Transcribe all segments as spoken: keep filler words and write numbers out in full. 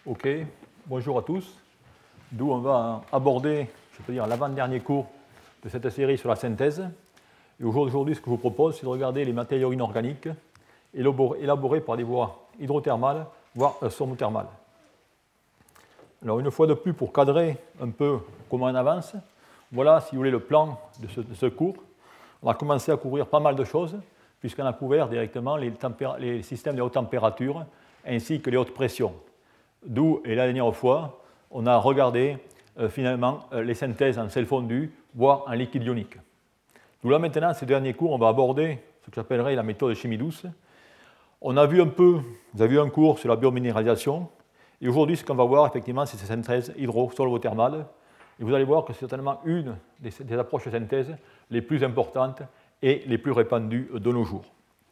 Ok, bonjour à tous. D'où on va aborder, je peux dire, l'avant-dernier cours de cette série sur la synthèse. Et aujourd'hui, ce que je vous propose, c'est de regarder les matériaux inorganiques élaborés par des voies hydrothermales, voire somothermales. Alors, une fois de plus, pour cadrer un peu comment on avance, voilà, si vous voulez, le plan de ce, de ce cours. On a commencé à couvrir pas mal de choses, puisqu'on a couvert directement les, les systèmes de haute température ainsi que les hautes pressions. D'où, et la dernière fois, on a regardé euh, finalement euh, les synthèses en sel fondu, voire en liquide ionique. D'où là maintenant, ces derniers cours, on va aborder ce que j'appellerais la méthode de chimie douce. On a vu un peu, vous avez vu un cours sur la biominéralisation, et aujourd'hui, ce qu'on va voir, effectivement, c'est ces synthèses hydro-solvothermales. Et vous allez voir que c'est certainement une des, des approches de synthèse les plus importantes et les plus répandues de nos jours.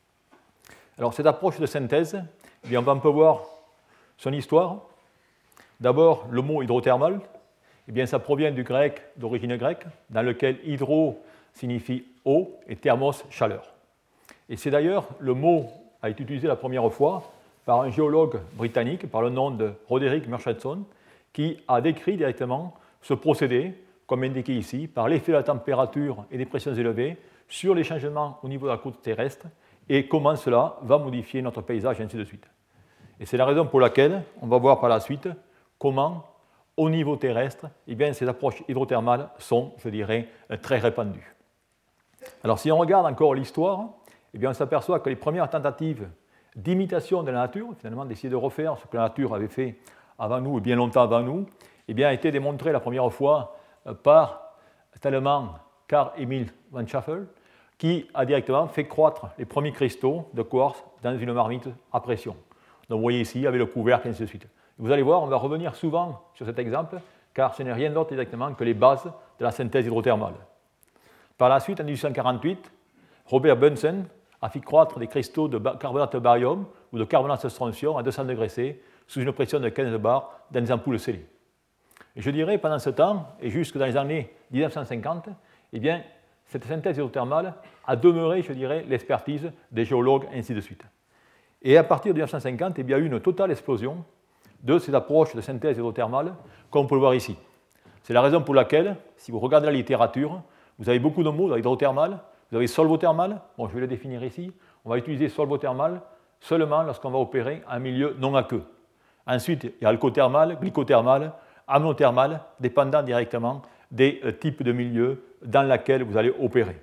Alors, cette approche de synthèse, eh bien, on va un peu voir son histoire. D'abord, le mot hydrothermal, eh bien, ça provient du grec d'origine grecque, dans lequel hydro signifie eau et thermos, chaleur. Et c'est d'ailleurs, le mot a été utilisé la première fois par un géologue britannique, par le nom de Roderick Murchison, qui a décrit directement ce procédé, comme indiqué ici, par l'effet de la température et des pressions élevées sur les changements au niveau de la croûte terrestre et comment cela va modifier notre paysage, et ainsi de suite. Et c'est la raison pour laquelle on va voir par la suite comment, au niveau terrestre, eh bien, ces approches hydrothermales sont, je dirais, très répandues. Alors, si on regarde encore l'histoire, eh bien, on s'aperçoit que les premières tentatives d'imitation de la nature, finalement d'essayer de refaire ce que la nature avait fait avant nous et bien longtemps avant nous, eh bien, a été démontré la première fois par Tallemann, Carl Emil von Schaffel, qui a directement fait croître les premiers cristaux de quartz dans une marmite à pression. Donc, vous voyez ici, avec le couvercle, et ainsi de suite. Vous allez voir, on va revenir souvent sur cet exemple, car ce n'est rien d'autre exactement que les bases de la synthèse hydrothermale. Par la suite, en dix-huit cent quarante-huit, Robert Bunsen a fait croître des cristaux de carbonate de barium ou de carbonate de strontium à deux cents degrés C sous une pression de quinze bars dans des ampoules scellées. Et je dirais, pendant ce temps, et jusque dans les années dix-neuf cent cinquante, eh bien, cette synthèse hydrothermale a demeuré, je dirais, l'expertise des géologues, et ainsi de suite. Et à partir de mille neuf cent cinquante, eh bien, il y a eu une totale explosion de ces approches de synthèse hydrothermale, comme on peut le voir ici. C'est la raison pour laquelle, si vous regardez la littérature, vous avez beaucoup de mots dans l'hydrothermale, vous avez solvothermal, bon, je vais le définir ici, on va utiliser solvothermal seulement lorsqu'on va opérer un milieu non aqueux. Ensuite, il y a alcothermal, glycothermal, amnothermal, dépendant directement des euh, types de milieux dans lesquels vous allez opérer.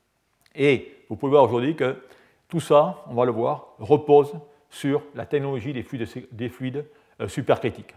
Et vous pouvez voir aujourd'hui que tout ça, on va le voir, repose sur la technologie des fluides, des fluides euh, supercritiques.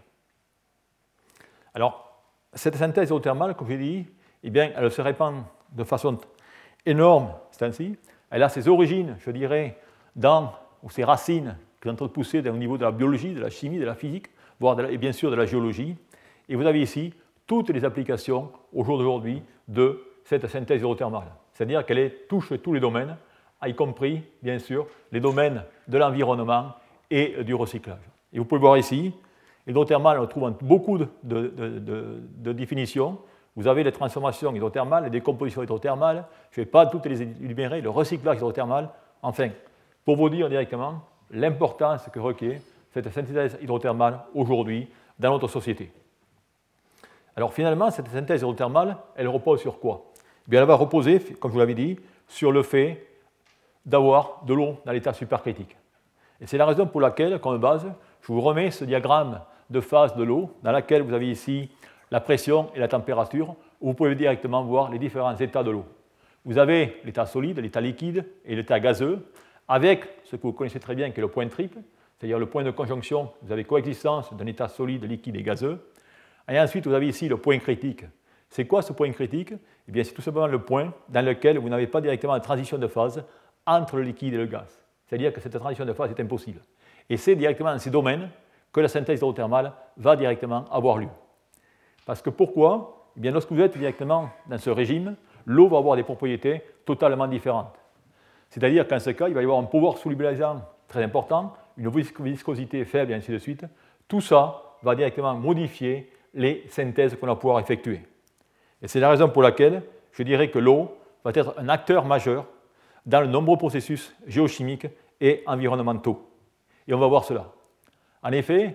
Alors, cette synthèse hydrothermale, comme je l'ai dit, eh bien, elle se répand de façon énorme, c'est ainsi. Elle a ses origines, je dirais, dans, ou ses racines qui sont en train de pousser au niveau de la biologie, de la chimie, de la physique, voire de la, et bien sûr de la géologie. Et vous avez ici toutes les applications au jour d'aujourd'hui de cette synthèse hydrothermale. C'est-à-dire qu'elle touche tous les domaines, y compris, bien sûr, les domaines de l'environnement et du recyclage. Et vous pouvez voir ici, l'hydrothermale, on le trouve en beaucoup de, de, de, de, de définitions. Vous avez les transformations hydrothermales, les décompositions hydrothermales, je ne vais pas toutes les énumérer, le recyclage hydrothermal. Enfin, pour vous dire directement l'importance que requiert cette synthèse hydrothermale aujourd'hui dans notre société. Alors finalement, cette synthèse hydrothermale, elle repose sur quoi? Eh bien, elle va reposer, comme je vous l'avais dit, sur le fait d'avoir de l'eau dans l'état supercritique. Et c'est la raison pour laquelle, comme base, je vous remets ce diagramme de phase de l'eau, dans lequel vous avez ici la pression et la température, où vous pouvez directement voir les différents états de l'eau. Vous avez l'état solide, l'état liquide et l'état gazeux, avec ce que vous connaissez très bien, qui est le point triple, c'est-à-dire le point de conjonction, vous avez coexistence d'un état solide, liquide et gazeux. Et ensuite, vous avez ici le point critique. C'est quoi ce point critique? Eh bien, c'est tout simplement le point dans lequel vous n'avez pas directement de transition de phase entre le liquide et le gaz. C'est-à-dire que cette transition de phase est impossible. Et c'est directement dans ces domaines que la synthèse hydrothermale va directement avoir lieu. Parce que pourquoi? Eh bien, lorsque vous êtes directement dans ce régime, l'eau va avoir des propriétés totalement différentes. C'est-à-dire qu'en ce cas, il va y avoir un pouvoir solubilisant très important, une viscosité faible, et ainsi de suite. Tout ça va directement modifier les synthèses qu'on va pouvoir effectuer. Et c'est la raison pour laquelle je dirais que l'eau va être un acteur majeur dans de nombreux processus géochimiques et environnementaux. Et on va voir cela. En effet,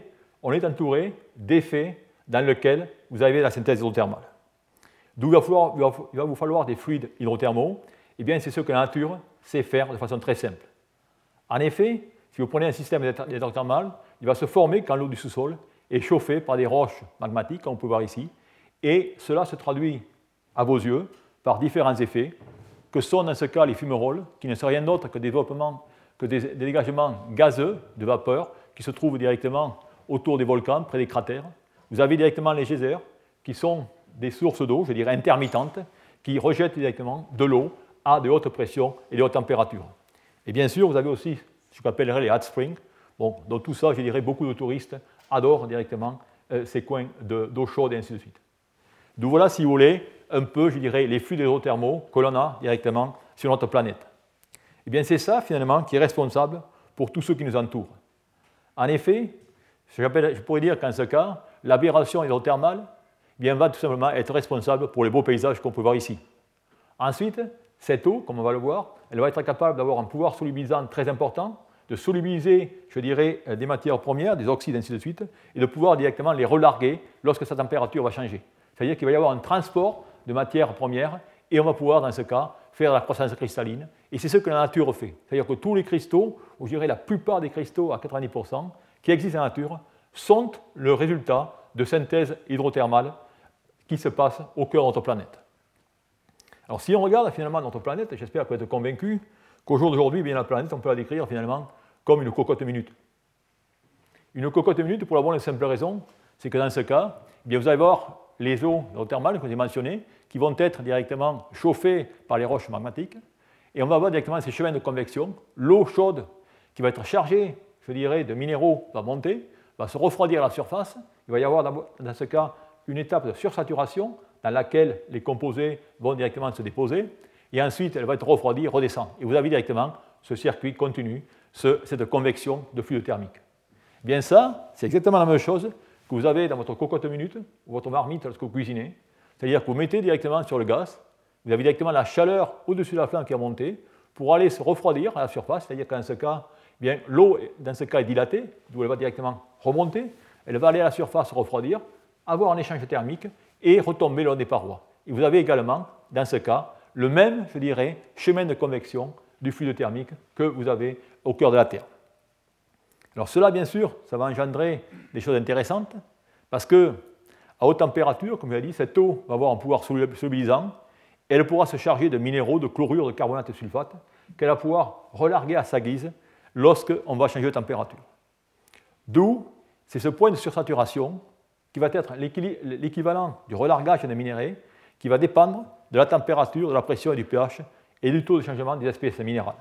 on est entouré d'effets dans lesquels vous avez la synthèse hydrothermale. D'où il va, falloir, il va vous falloir des fluides hydrothermaux, et bien c'est ce que la nature sait faire de façon très simple. En effet, si vous prenez un système hydrothermal, il va se former quand l'eau du sous-sol est chauffée par des roches magmatiques, comme on peut voir ici, et cela se traduit à vos yeux par différents effets, que sont dans ce cas les fumerolles, qui ne sont rien d'autre que, développement, que des, des dégagements gazeux de vapeur qui se trouvent directement autour des volcans, près des cratères. Vous avez directement les geysers, qui sont des sources d'eau, je dirais intermittentes, qui rejettent directement de l'eau à de hautes pressions et de hautes températures. Et bien sûr, vous avez aussi ce qu'on appellerait les hot springs. Bon, dans tout ça, je dirais, beaucoup de touristes adorent directement euh, ces coins de, d'eau chaude et ainsi de suite. D'où voilà, si vous voulez, un peu, je dirais, les fluides hydrothermaux que l'on a directement sur notre planète. Et bien c'est ça, finalement, qui est responsable pour tout ce qui nous entoure. En effet, je pourrais dire qu'en ce cas, l'aberration hydrothermale eh bien, va tout simplement être responsable pour les beaux paysages qu'on peut voir ici. Ensuite, cette eau, comme on va le voir, elle va être capable d'avoir un pouvoir solubilisant très important, de solubiliser, je dirais, des matières premières, des oxydes, ainsi de suite, et de pouvoir directement les relarguer lorsque sa température va changer. C'est-à-dire qu'il va y avoir un transport de matières premières, et on va pouvoir, dans ce cas, faire la croissance cristalline. Et c'est ce que la nature fait. C'est-à-dire que tous les cristaux, ou je dirais la plupart des cristaux à quatre-vingt-dix pour cent, qui existent dans la nature, sont le résultat de synthèse hydrothermale qui se passe au cœur de notre planète. Alors si on regarde finalement notre planète, j'espère que vous êtes convaincus qu'au jour d'aujourd'hui, bien la planète, on peut la décrire finalement comme une cocotte minute. Une cocotte minute pour la bonne et simple raison, c'est que dans ce cas, bien vous allez voir les eaux hydrothermales que j'ai mentionnées, qui vont être directement chauffées par les roches magmatiques, et on va avoir directement ces chemins de convection. L'eau chaude qui va être chargée, je dirais, de minéraux va monter, va se refroidir à la surface. Il va y avoir dans ce cas une étape de sursaturation dans laquelle les composés vont directement se déposer, et ensuite elle va être refroidie, redescend. Et vous avez directement ce circuit continu, ce, cette convection de fluide thermique. Bien ça, c'est exactement la même chose que vous avez dans votre cocotte minute ou votre marmite lorsque vous cuisinez. C'est-à-dire que vous mettez directement sur le gaz, vous avez directement la chaleur au-dessus de la flamme qui a monté pour aller se refroidir à la surface, c'est-à-dire que dans ce cas, eh bien, l'eau dans ce cas est dilatée, d'où elle va directement remonter, elle va aller à la surface se refroidir, avoir un échange thermique et retomber le long des parois. Et vous avez également, dans ce cas, le même, je dirais, chemin de convection du fluide thermique que vous avez au cœur de la Terre. Alors cela, bien sûr, ça va engendrer des choses intéressantes, parce que à haute température, comme je l'ai dit, cette eau va avoir un pouvoir solubilisant, et elle pourra se charger de minéraux, de chlorure, de carbonate et de sulfate, qu'elle va pouvoir relarguer à sa guise lorsqu'on va changer de température. D'où, c'est ce point de sursaturation qui va être l'équivalent du relargage des minéraux, qui va dépendre de la température, de la pression et du pH, et du taux de changement des espèces minérales.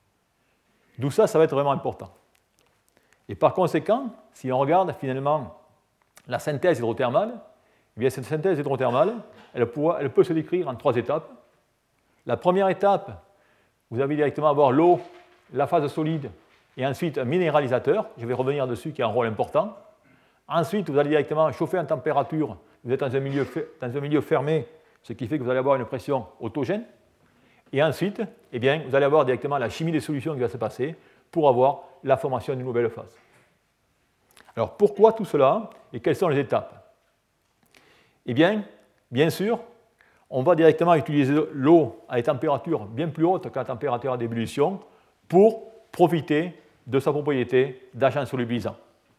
D'où ça, ça va être vraiment important. Et par conséquent, si on regarde finalement la synthèse hydrothermale, eh bien cette synthèse hydrothermale, elle, pourra, elle peut se décrire en trois étapes. La première étape, vous allez directement avoir l'eau, la phase solide, et ensuite un minéralisateur, je vais revenir dessus, qui a un rôle important. Ensuite, vous allez directement chauffer en température, vous êtes dans un milieu, dans un milieu fermé, ce qui fait que vous allez avoir une pression autogène. Et ensuite, eh bien, vous allez avoir directement la chimie des solutions qui va se passer pour avoir la formation d'une nouvelle phase. Alors pourquoi tout cela et quelles sont les étapes? Eh bien, bien sûr, on va directement utiliser l'eau à des températures bien plus hautes que la température d'ébullition pour profiter de sa propriété d'agent solubilisant.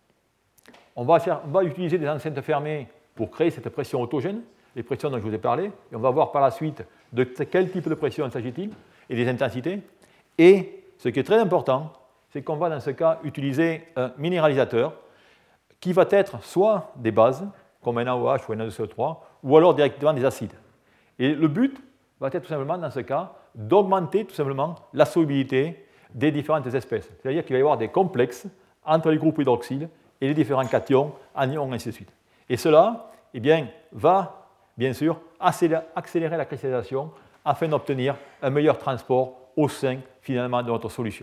On va, faire, on va utiliser des enceintes fermées pour créer cette pression autogène, les pressions dont je vous ai parlé, et on va voir par la suite de quel type de pression s'agit-il et des intensités. Et ce qui est très important, c'est qu'on va dans ce cas utiliser un minéralisateur qui va être soit des bases, comme un A O H ou un N A deux C O trois, ou alors directement des acides. Et le but va être tout simplement, dans ce cas, d'augmenter tout simplement la solubilité des différentes espèces. C'est-à-dire qu'il va y avoir des complexes entre les groupes hydroxyles et les différents cations, anions, ainsi de suite. Et cela eh bien, va, bien sûr, accélérer la cristallisation afin d'obtenir un meilleur transport au sein, finalement, de notre solution.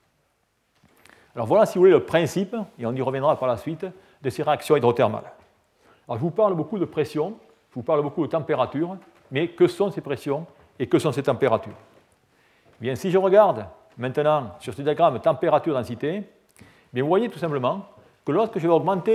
Alors voilà, si vous voulez, le principe, et on y reviendra par la suite, de ces réactions hydrothermales. Alors je vous parle beaucoup de pression, je vous parle beaucoup de température, mais que sont ces pressions et que sont ces températures? Bien, si je regarde maintenant sur ce diagramme température-densité, vous voyez tout simplement que lorsque je vais augmenter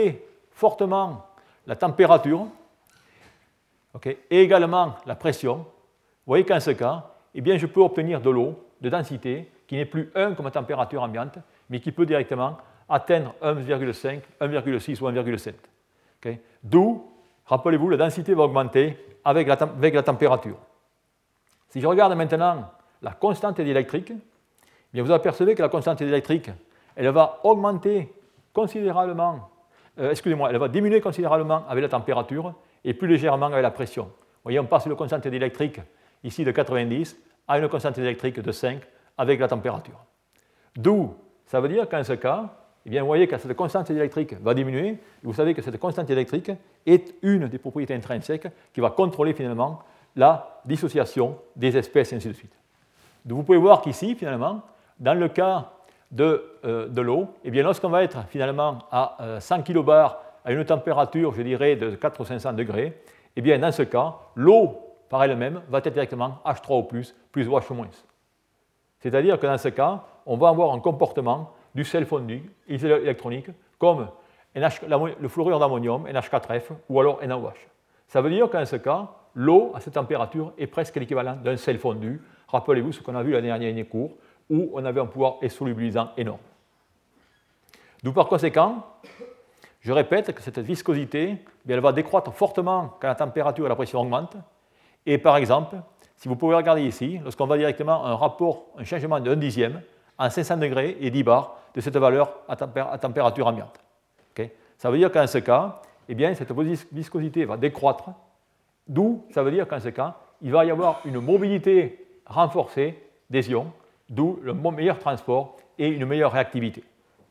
fortement la température, okay, et également la pression, vous voyez qu'en ce cas, eh bien, je peux obtenir de l'eau de densité qui n'est plus un comme température ambiante, mais qui peut directement atteindre un virgule cinq, un virgule six ou un virgule sept. Okay. D'où, rappelez-vous, la densité va augmenter avec la, avec la température. Si je regarde maintenant la constante électrique, eh bien, vous apercevez que la constante électrique, elle va augmenter considérablement, euh, excusez-moi, elle va diminuer considérablement avec la température et plus légèrement avec la pression. Vous voyez, on passe de constante électrique ici de quatre-vingt-dix à une constante électrique de cinq avec la température. D'où, ça veut dire qu'en ce cas, eh bien, vous voyez que cette constante électrique va diminuer, et vous savez que cette constante électrique est une des propriétés intrinsèques qui va contrôler finalement la dissociation des espèces et ainsi de suite. Donc, vous pouvez voir qu'ici, finalement, dans le cas de, euh, de l'eau, eh bien, lorsqu'on va être finalement à euh, cent kilobars à une température, je dirais, de quatre cents ou cinq cents degrés, eh bien, dans ce cas, l'eau par elle-même va être directement H trois O plus, plus O H moins. C'est-à-dire que dans ce cas, on va avoir un comportement du sel fondu électronique comme N H, le fluorure d'ammonium, N H quatre F, ou alors N A O H. Ça veut dire qu'en ce cas, l'eau à cette température est presque l'équivalent d'un sel fondu. Rappelez-vous ce qu'on a vu la dernière cours, où on avait un pouvoir solubilisant énorme. D'où par conséquent, je répète que cette viscosité, bien, elle va décroître fortement quand la température et la pression augmentent. Et par exemple, si vous pouvez regarder ici, lorsqu'on va directement un rapport, un changement d'un dixième en cinq cents degrés et dix bars de cette valeur à, tempé à température ambiante. Okay. Ça veut dire qu'en ce cas, eh bien, cette viscosité va décroître, d'où ça veut dire qu'en ce cas, il va y avoir une mobilité renforcée des ions, d'où le meilleur transport et une meilleure réactivité.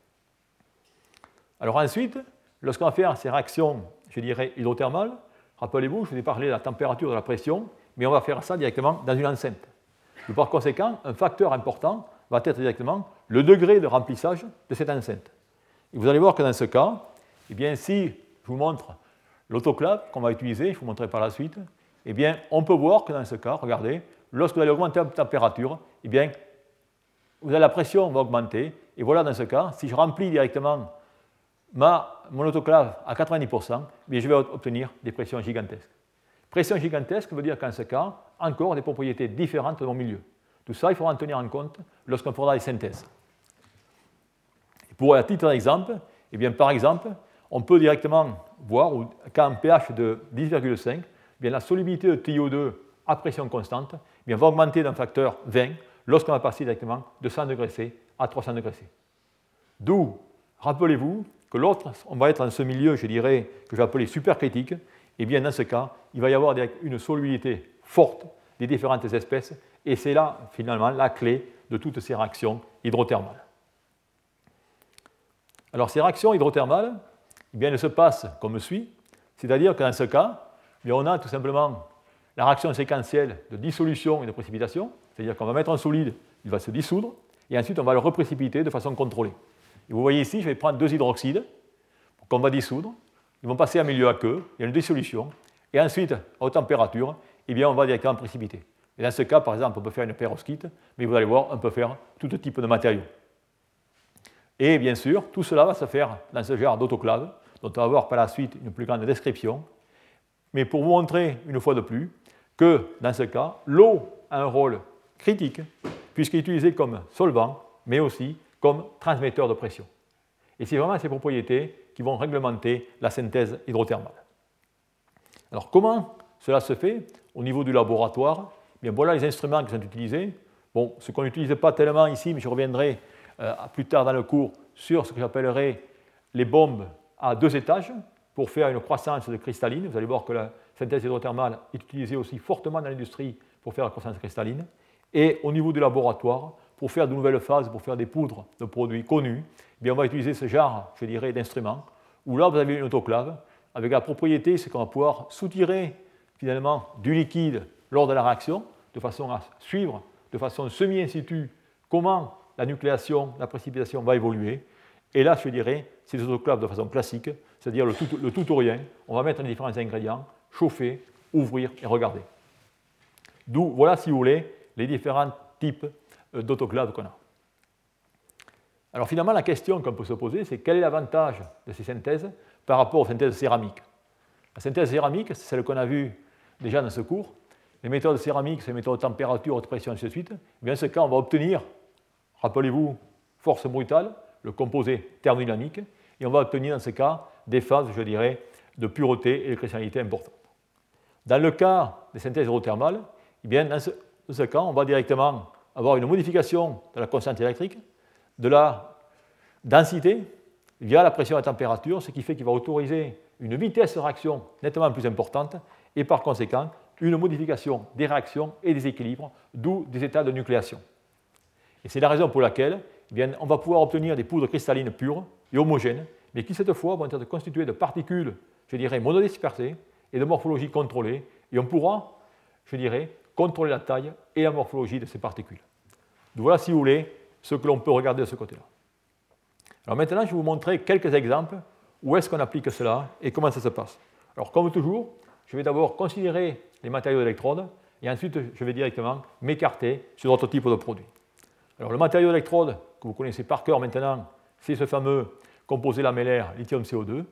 Alors ensuite, lorsqu'on va faire ces réactions, je dirais, hydrothermales, rappelez-vous, je vous ai parlé de la température, de la pression, mais on va faire ça directement dans une enceinte. Et par conséquent, un facteur important va être directement le degré de remplissage de cette enceinte. Et vous allez voir que dans ce cas, eh bien, si je vous montre l'autoclave qu'on va utiliser, je vous montrerai par la suite, eh bien, on peut voir que dans ce cas, regardez, lorsque vous allez augmenter la température, eh bien, vous avez la pression va augmenter, et voilà dans ce cas, si je remplis directement ma, mon autoclave à quatre-vingt-dix pour cent, eh bien, je vais obtenir des pressions gigantesques. Pression gigantesque veut dire qu'en ce cas, encore des propriétés différentes de mon milieu. Tout ça, il faudra en tenir en compte lorsqu'on fera des synthèses. Et pour un titre d'exemple, eh bien, par exemple, on peut directement voir qu'à un pH de dix virgule cinq, eh bien, la solubilité de T I O deux à pression constante, eh bien, va augmenter d'un facteur vingt lorsqu'on va passer directement de cent degrés C à trois cents degrés C. D'où, rappelez-vous que l'autre, on va être dans ce milieu, je dirais, que je vais appeler supercritique, et bien dans ce cas, il va y avoir une solubilité forte des différentes espèces, et c'est là, finalement, la clé de toutes ces réactions hydrothermales. Alors, ces réactions hydrothermales, eh bien, elles se passent comme suit, c'est-à-dire que dans ce cas, eh bien, on a tout simplement la réaction séquentielle de dissolution et de précipitation, c'est-à-dire qu'on va mettre un solide, il va se dissoudre, et ensuite on va le reprécipiter de façon contrôlée. Et vous voyez ici, je vais prendre deux hydroxydes qu'on va dissoudre, ils vont passer en milieu aqueux, il y a une dissolution, et ensuite, à haute température, eh bien, on va directement précipiter. Et dans ce cas, par exemple, on peut faire une perovskite, mais vous allez voir, on peut faire tout type de matériaux. Et bien sûr, tout cela va se faire dans ce genre d'autoclave, dont on va voir par la suite une plus grande description. Mais pour vous montrer une fois de plus que, dans ce cas, l'eau a un rôle critique, puisqu'elle est utilisée comme solvant, mais aussi comme transmetteur de pression. Et c'est vraiment ces propriétés qui vont réglementer la synthèse hydrothermale. Alors, comment cela se fait au niveau du laboratoire? Bien, voilà les instruments qui sont utilisés. Bon, ce qu'on n'utilise pas tellement ici, mais je reviendrai euh, plus tard dans le cours sur ce que j'appellerai les bombes à deux étages pour faire une croissance de cristalline. Vous allez voir que la synthèse hydrothermale est utilisée aussi fortement dans l'industrie pour faire la croissance cristalline. Et au niveau du laboratoire, pour faire de nouvelles phases, pour faire des poudres de produits connus, eh bien, on va utiliser ce genre, je dirais, d'instruments, où là, vous avez une autoclave, avec la propriété, c'est qu'on va pouvoir soutirer finalement du liquide lors de la réaction, de façon à suivre de façon semi-in situ comment la nucléation, la précipitation va évoluer. Et là, je dirais, c'est des autoclaves de façon classique, c'est-à-dire le tout, le tout ou rien. On va mettre les différents ingrédients, chauffer, ouvrir et regarder. D'où, voilà, si vous voulez, les différents types d'autoclaves qu'on a. Alors finalement, la question qu'on peut se poser, c'est quel est l'avantage de ces synthèses par rapport aux synthèses céramiques. La synthèse céramique, c'est celle qu'on a vue déjà dans ce cours. Les méthodes céramiques, c'est les méthodes de température, haute pression, ainsi de suite. Et bien, dans ce cas, on va obtenir, rappelez-vous, force brutale, le composé thermodynamique, et on va obtenir dans ce cas des phases, je dirais, de pureté et de cristallinité importantes. Dans le cas des synthèses hydrothermales, eh bien, dans, ce, dans ce cas, on va directement avoir une modification de la constante électrique, de la densité via la pression et la température, ce qui fait qu'il va autoriser une vitesse de réaction nettement plus importante et par conséquent une modification des réactions et des équilibres, d'où des états de nucléation. Et c'est la raison pour laquelle eh bien, on va pouvoir obtenir des poudres cristallines pures et homogènes, mais qui cette fois vont être constituées de particules, je dirais, monodispersées et de morphologie contrôlée, et on pourra, je dirais, contrôler la taille et la morphologie de ces particules. Donc voilà, si vous voulez, ce que l'on peut regarder de ce côté-là. Alors maintenant, je vais vous montrer quelques exemples où est-ce qu'on applique cela et comment ça se passe. Alors comme toujours, je vais d'abord considérer les matériaux d'électrode et ensuite je vais directement m'écarter sur d'autres types de produits. Alors le matériau d'électrode que vous connaissez par cœur maintenant, c'est ce fameux composé lamellaire lithium C O deux.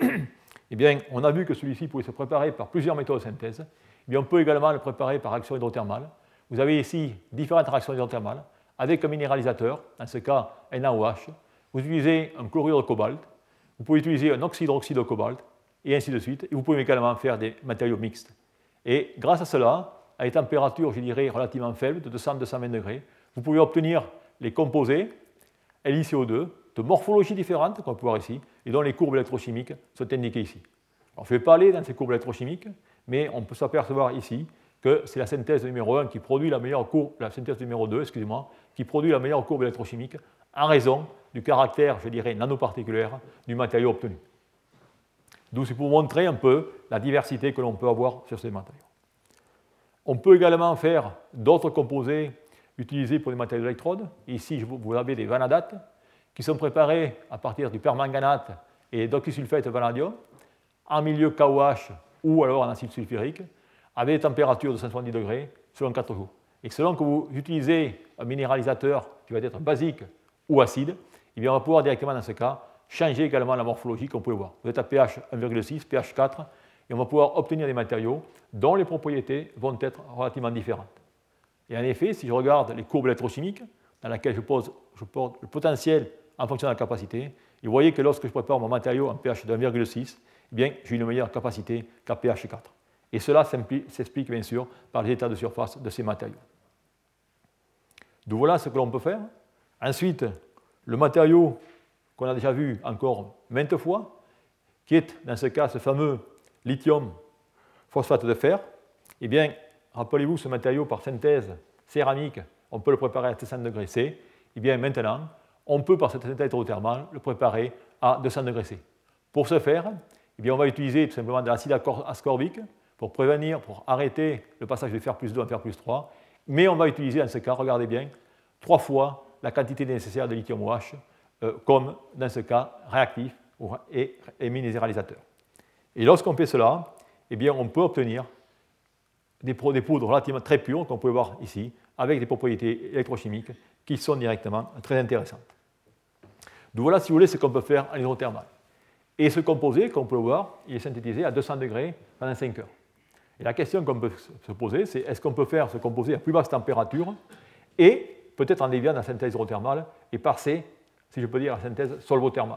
Eh bien, on a vu que celui-ci pouvait se préparer par plusieurs méthodes de synthèse. Eh bien, on peut également le préparer par réaction hydrothermale. Vous avez ici différentes réactions hydrothermales avec un minéralisateur, dans ce cas N A O H. Vous utilisez un chlorure de cobalt, vous pouvez utiliser un oxydroxyde de cobalt, et ainsi de suite. Et vous pouvez également faire des matériaux mixtes. Et grâce à cela, à des températures, je dirais, relativement faibles, de deux cents à deux cent vingt degrés, vous pouvez obtenir les composés L i C O deux de morphologies différentes, qu'on peut voir ici, et dont les courbes électrochimiques sont indiquées ici. Alors, je ne vais pas aller dans ces courbes électrochimiques, mais on peut s'apercevoir ici que c'est la synthèse numéro un qui produit la meilleure courbe, la synthèse numéro deux, excusez-moi, qui produit la meilleure courbe électrochimique en raison du caractère, je dirais, nanoparticulaire du matériau obtenu. D'où c'est pour montrer un peu la diversité que l'on peut avoir sur ces matériaux. On peut également faire d'autres composés utilisés pour les matériaux d'électrode. Ici, vous avez des vanadates qui sont préparés à partir du permanganate et d'oxysulfate de vanadium en milieu K O H ou alors en acide sulfurique avec des températures de cent soixante-dix degrés selon quatre jours. Et selon que vous utilisez un minéralisateur qui va être basique ou acide, eh bien on va pouvoir directement dans ce cas changer également la morphologie qu'on peut voir. Vous êtes à pH un virgule six, pH quatre, et on va pouvoir obtenir des matériaux dont les propriétés vont être relativement différentes. Et en effet, si je regarde les courbes électrochimiques, dans lesquelles je, pose, je porte le potentiel en fonction de la capacité, et vous voyez que lorsque je prépare mon matériau en pH de un virgule six, eh bien, j'ai une meilleure capacité qu'à pH quatre. Et cela s'explique bien sûr par les états de surface de ces matériaux. Donc voilà ce que l'on peut faire. Ensuite, le matériau qu'on a déjà vu encore maintes fois, qui est dans ce cas ce fameux lithium phosphate de fer, eh bien, rappelez-vous ce matériau par synthèse céramique, on peut le préparer à deux cents degrés C, et bien maintenant, on peut par cette synthèse hydrothermale le préparer à deux cents degrés C. Pour ce faire, eh bien, on va utiliser tout simplement de l'acide ascorbique pour prévenir, pour arrêter le passage de fer plus deux en fer plus trois, mais on va utiliser dans ce cas, regardez bien, trois fois la quantité nécessaire de lithium O H, euh, comme dans ce cas réactif et, et minéralisateur. Et lorsqu'on fait cela, eh bien, on peut obtenir des, des poudres relativement très pures, qu'on peut voir ici, avec des propriétés électrochimiques qui sont directement très intéressantes. Donc voilà, si vous voulez, ce qu'on peut faire en hydrothermale. Et ce composé, comme on peut le voir, il est synthétisé à deux cents degrés pendant cinq heures. Et la question qu'on peut se poser, c'est est-ce qu'on peut faire ce composé à plus basse température et peut-être en déviant la synthèse hydrothermale et passer, si je peux dire, la synthèse solvothermale.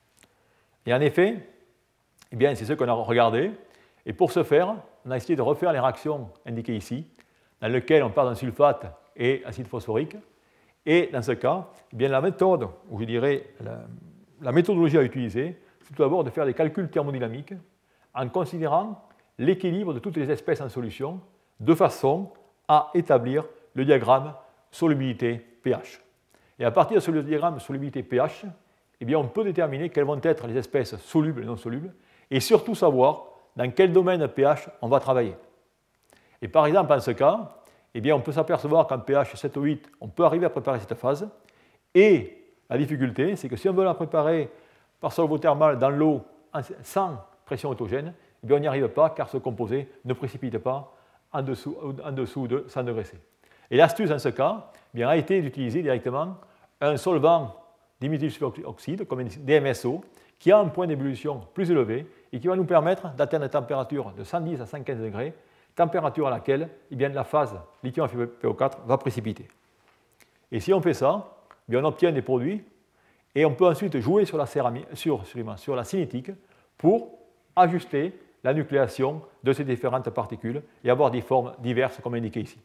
Et en effet, eh bien, c'est ce qu'on a regardé. Et pour ce faire, on a essayé de refaire les réactions indiquées ici, dans lesquelles on parle d'un sulfate et acide phosphorique. Et dans ce cas, eh bien, la méthode, ou je dirais la, la méthodologie à utiliser, c'est tout d'abord de faire des calculs thermodynamiques en considérant l'équilibre de toutes les espèces en solution de façon à établir le diagramme solubilité pH. Et à partir de ce diagramme solubilité pH, eh bien, on peut déterminer quelles vont être les espèces solubles et non solubles, et surtout savoir dans quel domaine de pH on va travailler. Et par exemple, en ce cas, eh bien, on peut s'apercevoir qu'en pH sept ou huit, on peut arriver à préparer cette phase, et la difficulté, c'est que si on veut la préparer par solvothermale dans l'eau sans pression autogène, eh bien, on n'y arrive pas car ce composé ne précipite pas en dessous, en dessous de cent degrés C. Et l'astuce en ce cas eh bien, a été d'utiliser directement un solvant diméthylsulfoxyde, comme D M S O, qui a un point d'ébullition plus élevé et qui va nous permettre d'atteindre des températures de cent dix à cent quinze degrés, température à laquelle eh bien, la phase lithium F e O quatre va précipiter. Et si on fait ça, eh bien, on obtient des produits et on peut ensuite jouer sur la, céramique, sur, sur la cinétique pour ajuster la nucléation de ces différentes particules et avoir des formes diverses comme indiqué ici.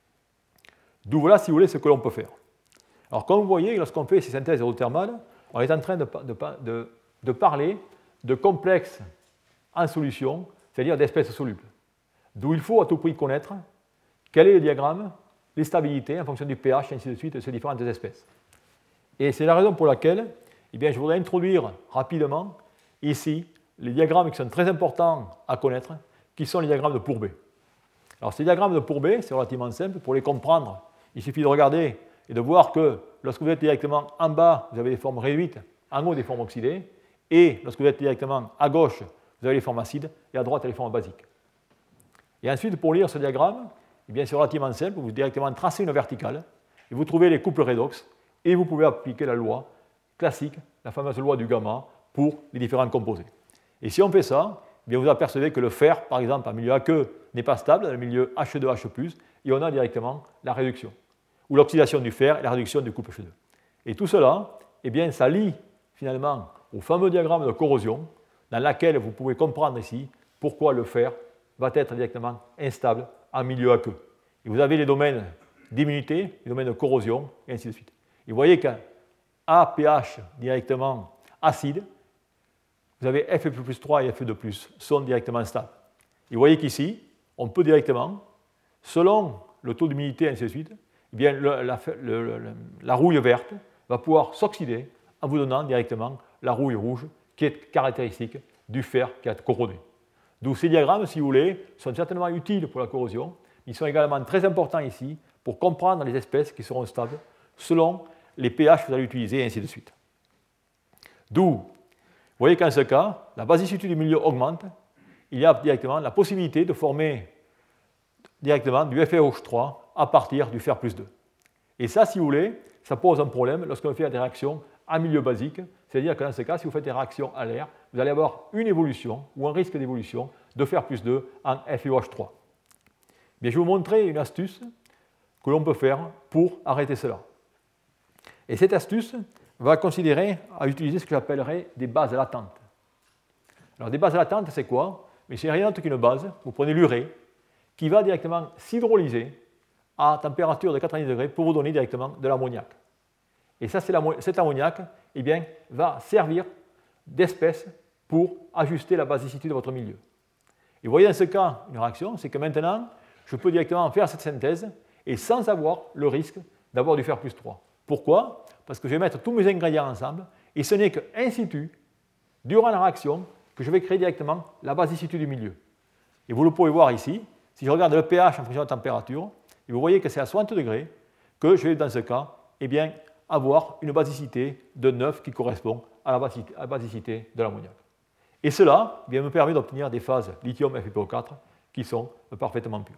D'où voilà, si vous voulez, ce que l'on peut faire. Alors, comme vous voyez, lorsqu'on fait ces synthèses hydrothermales, on est en train de, de, de, de parler de complexes en solution, c'est-à-dire d'espèces solubles. D'où il faut à tout prix connaître quel est le diagramme, les stabilités en fonction du pH, et ainsi de suite, de ces différentes espèces. Et c'est la raison pour laquelle eh bien, je voudrais introduire rapidement ici les diagrammes qui sont très importants à connaître, qui sont les diagrammes de Pourbet. Alors, ces diagrammes de Pourbet, c'est relativement simple. Pour les comprendre, il suffit de regarder et de voir que lorsque vous êtes directement en bas, vous avez des formes réduites, en haut des formes oxydées, et lorsque vous êtes directement à gauche, vous avez les formes acides, et à droite, les formes basiques. Et ensuite, pour lire ce diagramme, eh bien, c'est relativement simple. Vous directement tracez une verticale, et vous trouvez les couples redox, et vous pouvez appliquer la loi classique, la fameuse loi du gamma, pour les différents composés. Et si on fait ça, eh bien, vous apercevez que le fer, par exemple, en milieu aqueux, n'est pas stable, dans le milieu H deux H plus, et on a directement la réduction, ou l'oxydation du fer et la réduction du couple H deux. Et tout cela, eh bien, ça lie finalement au fameux diagramme de corrosion, dans lequel vous pouvez comprendre ici pourquoi le fer va être directement instable en milieu aqueux. Et vous avez les domaines d'immunité, les domaines de corrosion, et ainsi de suite. Et vous voyez qu'à pH directement acide, vous avez F e plus trois et F e deux plus sont directement stables. Et vous voyez qu'ici, on peut directement, selon le taux d'humidité, et ainsi de suite, eh bien, le, la, le, le, la rouille verte va pouvoir s'oxyder en vous donnant directement la rouille rouge qui est caractéristique du fer qui a corrodé. D'où ces diagrammes, si vous voulez, sont certainement utiles pour la corrosion. Ils sont également très importants ici pour comprendre les espèces qui seront stables selon les pH que vous allez utiliser, et ainsi de suite. D'où, vous voyez qu'en ce cas, la basicité du milieu augmente. Il y a directement la possibilité de former directement du F e O H trois à partir du fer plus deux. Et ça, si vous voulez, ça pose un problème lorsqu'on fait des réactions en milieu basique, c'est-à-dire que dans ce cas, si vous faites des réactions à l'air, vous allez avoir une évolution ou un risque d'évolution de fer plus deux en F e O H trois. Bien, je vais vous montrer une astuce que l'on peut faire pour arrêter cela. Et cette astuce va considérer à utiliser ce que j'appellerais des bases latentes. Alors, des bases latentes, c'est quoi? Mais c'est rien d'autre qu'une base. Vous prenez l'urée qui va directement s'hydrolyser à température de quatre-vingt-dix degrés pour vous donner directement de l'ammoniac. Et ça, c'est cet ammoniac eh bien, va servir d'espèce pour ajuster la basicité de votre milieu. Et vous voyez dans ce cas une réaction, c'est que maintenant, je peux directement faire cette synthèse et sans avoir le risque d'avoir du fer plus trois. Pourquoi? Parce que je vais mettre tous mes ingrédients ensemble et ce n'est qu'in situ, durant la réaction, que je vais créer directement la basicité du milieu. Et vous le pouvez voir ici, si je regarde le pH en fonction de la température, et vous voyez que c'est à soixante degrés que je vais, dans ce cas, eh bien, avoir une basicité de neuf qui correspond à la basicité, à la basicité de l'ammoniac. Et cela eh bien, me permet d'obtenir des phases lithium F e O quatre qui sont parfaitement pures.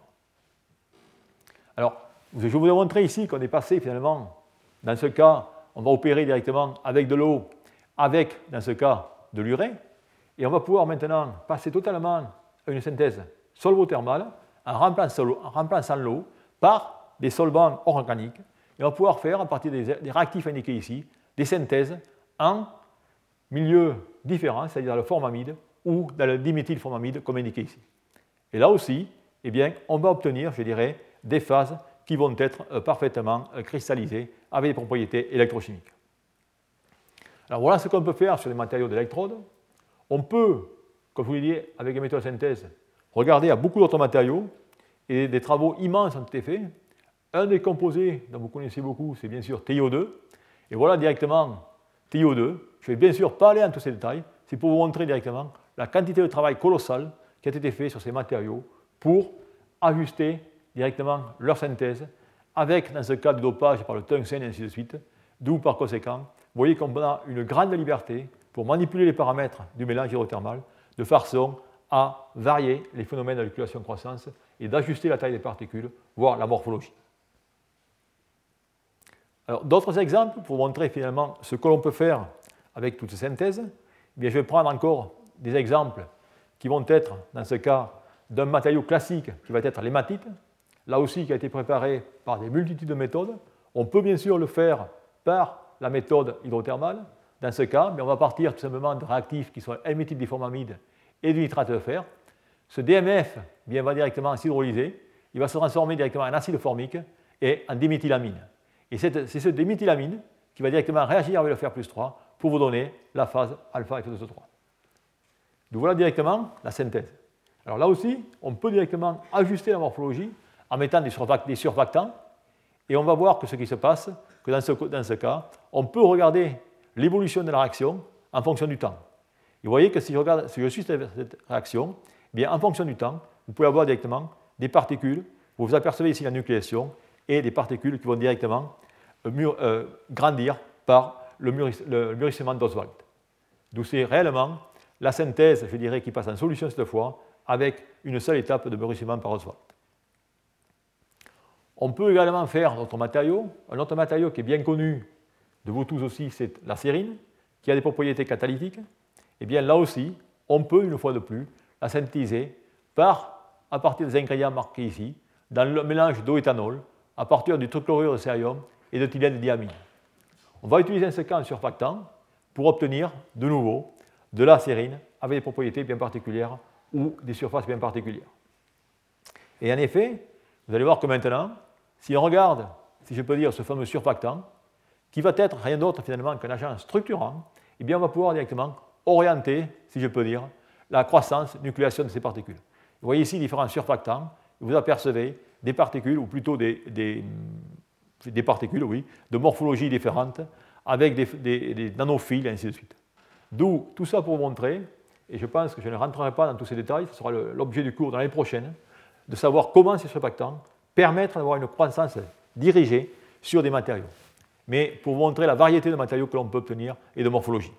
Alors, je vous ai montré ici qu'on est passé finalement, dans ce cas, on va opérer directement avec de l'eau, avec, dans ce cas, de l'urée, et on va pouvoir maintenant passer totalement à une synthèse solvothermale en remplaçant l'eau par des solvants organiques. Et on va pouvoir faire, à partir des, des réactifs indiqués ici, des synthèses en milieux différents, c'est-à-dire dans le formamide ou dans le diméthylformamide, comme indiqué ici. Et là aussi, eh bien, on va obtenir, je dirais, des phases qui vont être euh, parfaitement euh, cristallisées avec des propriétés électrochimiques. Alors voilà ce qu'on peut faire sur les matériaux d'électrode. On peut, comme je vous l'ai dit, avec les méthodes de synthèse, regarder à beaucoup d'autres matériaux, et des travaux immenses ont été faits. Un des composés dont vous connaissez beaucoup, c'est bien sûr T i O deux. Et voilà directement T i O deux. Je ne vais bien sûr pas aller dans tous ces détails, c'est pour vous montrer directement la quantité de travail colossale qui a été fait sur ces matériaux pour ajuster directement leur synthèse, avec, dans ce cas, du dopage par le tungstène et ainsi de suite, d'où, par conséquent, vous voyez qu'on a une grande liberté pour manipuler les paramètres du mélange hydrothermal de façon à varier les phénomènes de l'oxydation-croissance et d'ajuster la taille des particules, voire la morphologie. Alors, d'autres exemples pour montrer finalement ce que l'on peut faire avec toutes ces synthèses, eh bien, je vais prendre encore des exemples qui vont être, dans ce cas, d'un matériau classique qui va être l'hématite, là aussi qui a été préparé par des multitudes de méthodes. On peut bien sûr le faire par la méthode hydrothermale. Dans ce cas, mais on va partir tout simplement de réactifs qui sont L-méthyle diformamide et du nitrate de fer. Ce D M F eh bien, va directement s'hydrolyser, il va se transformer directement en acide formique et en diméthylamine. Et c'est ce diméthylamine qui va directement réagir avec le fer plus trois pour vous donner la phase alpha F deux O trois. Donc voilà directement la synthèse. Alors là aussi, on peut directement ajuster la morphologie en mettant des, surfac des surfactants, et on va voir que ce qui se passe, que dans ce, dans ce cas, on peut regarder l'évolution de la réaction en fonction du temps. Et vous voyez que si je, regarde, si je suis cette, cette réaction, eh bien, en fonction du temps, vous pouvez avoir directement des particules, vous apercevez ici la nucléation, et des particules qui vont directement euh, mûr, euh, grandir par le, mûris, le, le mûrissement d'Oswald. D'où c'est réellement la synthèse, je dirais, qui passe en solution cette fois, avec une seule étape de mûrissement par Oswald. On peut également faire notre matériau. Un autre matériau qui est bien connu de vous tous aussi, c'est la sérine, qui a des propriétés catalytiques. Et bien là aussi, on peut, une fois de plus, la synthétiser par, à partir des ingrédients marqués ici, dans le mélange d'eau éthanol, à partir du trichlorure de cérium et de thylène de diamine. On va utiliser en ce cas un surfactant pour obtenir, de nouveau, de la sérine avec des propriétés bien particulières ou des surfaces bien particulières. Et en effet, vous allez voir que maintenant, si on regarde, si je peux dire, ce fameux surfactant, qui va être rien d'autre finalement qu'un agent structurant, eh bien on va pouvoir directement orienter, si je peux dire, la croissance, nucléation de ces particules. Vous voyez ici différents surfactants, vous apercevez des particules, ou plutôt des, des, des particules, oui, de morphologie différente, avec des, des, des nanophiles, et ainsi de suite. D'où tout ça pour vous montrer, et je pense que je ne rentrerai pas dans tous ces détails, ce sera l'objet du cours de l'année prochaine, de savoir comment ces surfactants permettent d'avoir une croissance dirigée sur des matériaux. Mais pour vous montrer la variété de matériaux que l'on peut obtenir et de morphologie.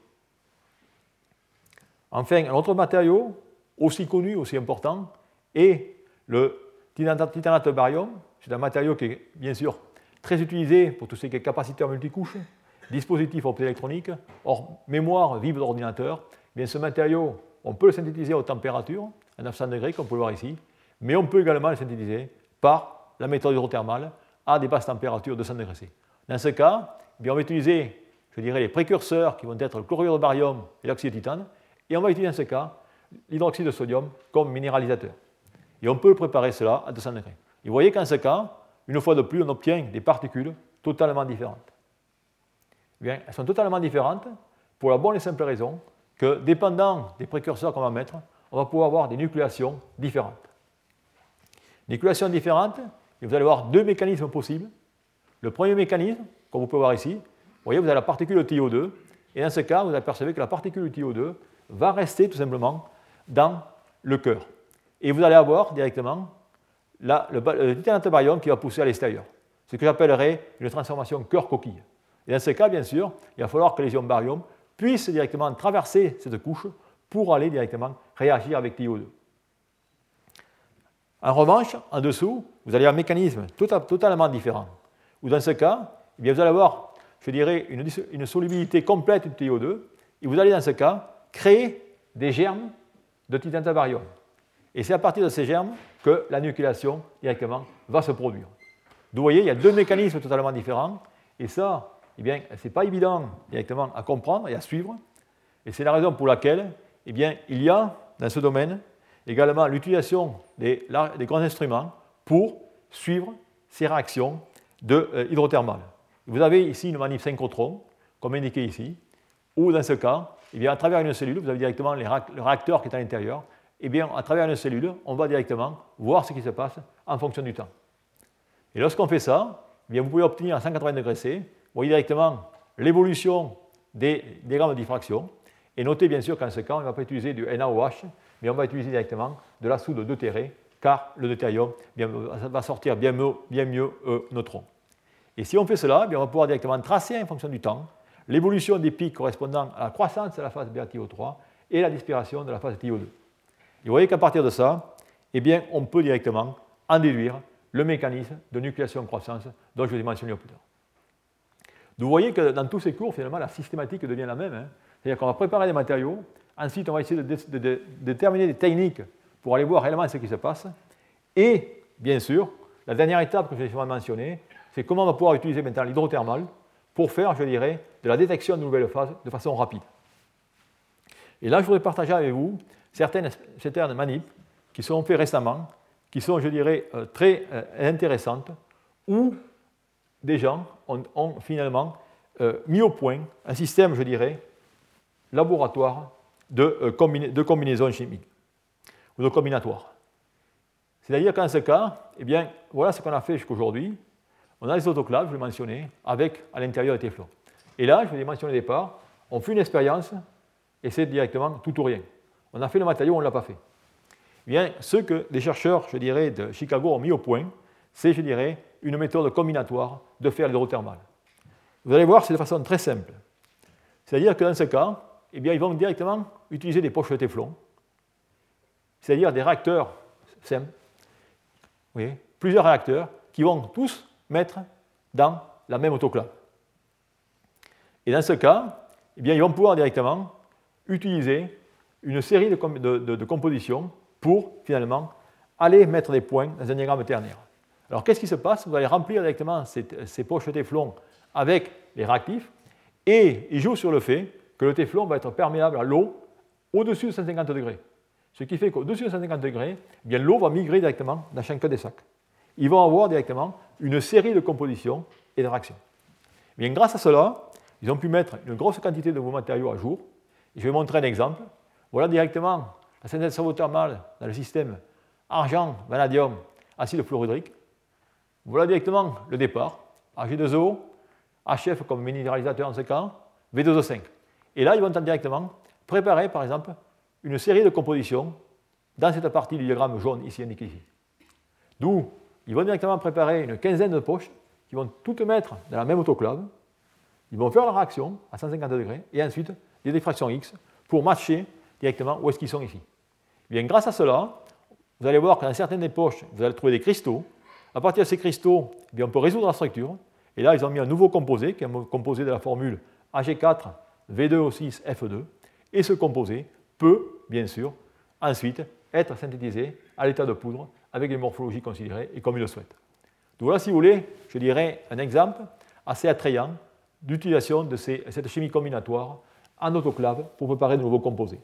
Enfin, un autre matériau, aussi connu, aussi important, est le titanate de barium. C'est un matériau qui est bien sûr très utilisé pour tout ce qui est capaciteur multicouche, dispositif optoélectronique, hors mémoire vive d'ordinateur. Bien, ce matériau, on peut le synthétiser à haute température, à neuf cents degrés, comme on peut le voir ici, mais on peut également le synthétiser par la méthode hydrothermale à des basses températures, deux cents degrés C. Dans ce cas, eh bien, on va utiliser, je dirais, les précurseurs qui vont être le chlorure de barium et l'oxyde de titane, et on va utiliser dans ce cas l'hydroxyde de sodium comme minéralisateur. Et on peut préparer cela à deux cents degrés. Et vous voyez qu'en ce cas, une fois de plus, on obtient des particules totalement différentes. Eh bien, elles sont totalement différentes pour la bonne et simple raison que, dépendant des précurseurs qu'on va mettre, on va pouvoir avoir des nucléations différentes. Nucléations différentes, et vous allez avoir deux mécanismes possibles. Le premier mécanisme, comme vous pouvez voir ici, vous voyez, vous avez la particule T I O deux, et dans ce cas, vous apercevez que la particule T I O deux va rester tout simplement dans le cœur. Et vous allez avoir directement la, le, le titanate de barium qui va pousser à l'extérieur, ce que j'appellerais une transformation cœur-coquille. Et dans ce cas, bien sûr, il va falloir que les ions barium puissent directement traverser cette couche pour aller directement réagir avec T I O deux. En revanche, en dessous, vous allez avoir un mécanisme tota, totalement différent, où dans ce cas, eh bien, vous allez avoir, je dirais, une, une solubilité complète de T I O deux, et vous allez dans ce cas créer des germes de titanate de barium. Et c'est à partir de ces germes que la nucléation directement va se produire. Donc vous voyez, il y a deux mécanismes totalement différents, et ça, eh bien, ce n'est pas évident directement à comprendre et à suivre, et c'est la raison pour laquelle eh bien, il y a dans ce domaine également l'utilisation des, des grands instruments pour suivre ces réactions de, euh, hydrothermales. Vous avez ici une manip synchrotron, comme indiqué ici, où dans ce cas, eh bien, à travers une cellule, vous avez directement les réac le réacteur qui est à l'intérieur, et bien, à travers une cellule, on va directement voir ce qui se passe en fonction du temps. Et lorsqu'on fait ça, eh bien, vous pouvez obtenir à cent quatre-vingts degrés C, vous voyez directement l'évolution des diagrammes de diffraction, et notez bien sûr qu'en ce cas, on ne va pas utiliser du N A O H, mais on va utiliser directement de la soude deutérée, car le deutérium bien, va sortir bien mieux, bien mieux euh, neutrons. Et si on fait cela, bien, on va pouvoir directement tracer en fonction du temps l'évolution des pics correspondant à la croissance de la phase bêta T I O trois et la disparition de la phase T I O deux. Et vous voyez qu'à partir de ça, eh bien, on peut directement en déduire le mécanisme de nucléation-croissance dont je vous ai mentionné plus tard. Donc vous voyez que dans tous ces cours, finalement, la systématique devient la même. Hein. C'est-à-dire qu'on va préparer des matériaux, ensuite on va essayer de, de, de, de déterminer des techniques pour aller voir réellement ce qui se passe. Et, bien sûr, la dernière étape que je vais mentionner, c'est comment on va pouvoir utiliser maintenant l'hydrothermal pour faire, je dirais, de la détection de nouvelles phases de façon rapide. Et là, je voudrais partager avec vous certaines, certaines manips qui sont faites récemment, qui sont, je dirais, euh, très euh, intéressantes, où des gens ont, ont finalement euh, mis au point un système, je dirais, laboratoire de, euh, combina de combinaisons chimiques, ou de combinatoires. C'est-à-dire qu'en ce cas, eh bien, voilà ce qu'on a fait jusqu'à aujourd'hui. On a les autoclaves, je l'ai mentionné, avec à l'intérieur des téflons. Et là, je l'ai mentionné au départ, on fait une expérience et c'est directement tout ou rien. On a fait le matériau, on ne l'a pas fait. Eh bien, ce que des chercheurs, je dirais, de Chicago ont mis au point, c'est, je dirais, une méthode combinatoire de faire l'hydrothermal. Vous allez voir, c'est de façon très simple. C'est-à-dire que dans ce cas, eh bien, ils vont directement utiliser des poches de téflon, c'est-à-dire des réacteurs simples, vous voyez, plusieurs réacteurs qui vont tous mettre dans la même autoclave. Et dans ce cas, eh bien, ils vont pouvoir directement utiliser une série de, de, de, de compositions pour, finalement, aller mettre des points dans un diagramme ternaire. Alors, qu'est-ce qui se passe? Vous allez remplir directement ces, ces poches de téflon avec les réactifs, et ils jouent sur le fait que le téflon va être perméable à l'eau au-dessus de cent cinquante degrés. Ce qui fait qu'au-dessus de cent cinquante degrés, eh bien, l'eau va migrer directement dans chacun des sacs. Ils vont avoir directement une série de compositions et de réactions. Eh bien, grâce à cela, ils ont pu mettre une grosse quantité de nouveaux matériaux à jour. Et je vais montrer un exemple. Voilà directement la synthèse servothermale dans le système argent, vanadium, acide fluorhydrique. Voilà directement le départ, H deux O, H F comme minéralisateur en ce cas, V deux O cinq. Et là, ils vont directement préparer, par exemple, une série de compositions dans cette partie du diagramme jaune ici indiqué ici. D'où ils vont directement préparer une quinzaine de poches qui vont toutes mettre dans la même autoclave. Ils vont faire la réaction à cent cinquante degrés et ensuite des diffractions X pour matcher directement où est-ce qu'ils sont ici. Et bien, grâce à cela, vous allez voir que dans certaines des poches, vous allez trouver des cristaux. À partir de ces cristaux, eh bien, on peut résoudre la structure. Et là, ils ont mis un nouveau composé, qui est un composé de la formule A G quatre V deux O six F deux. Et ce composé peut, bien sûr, ensuite être synthétisé à l'état de poudre avec les morphologies considérées et comme il le souhaite. Donc voilà, si vous voulez, je dirais un exemple assez attrayant d'utilisation de ces, cette chimie combinatoire en autoclave pour préparer de nouveaux composés.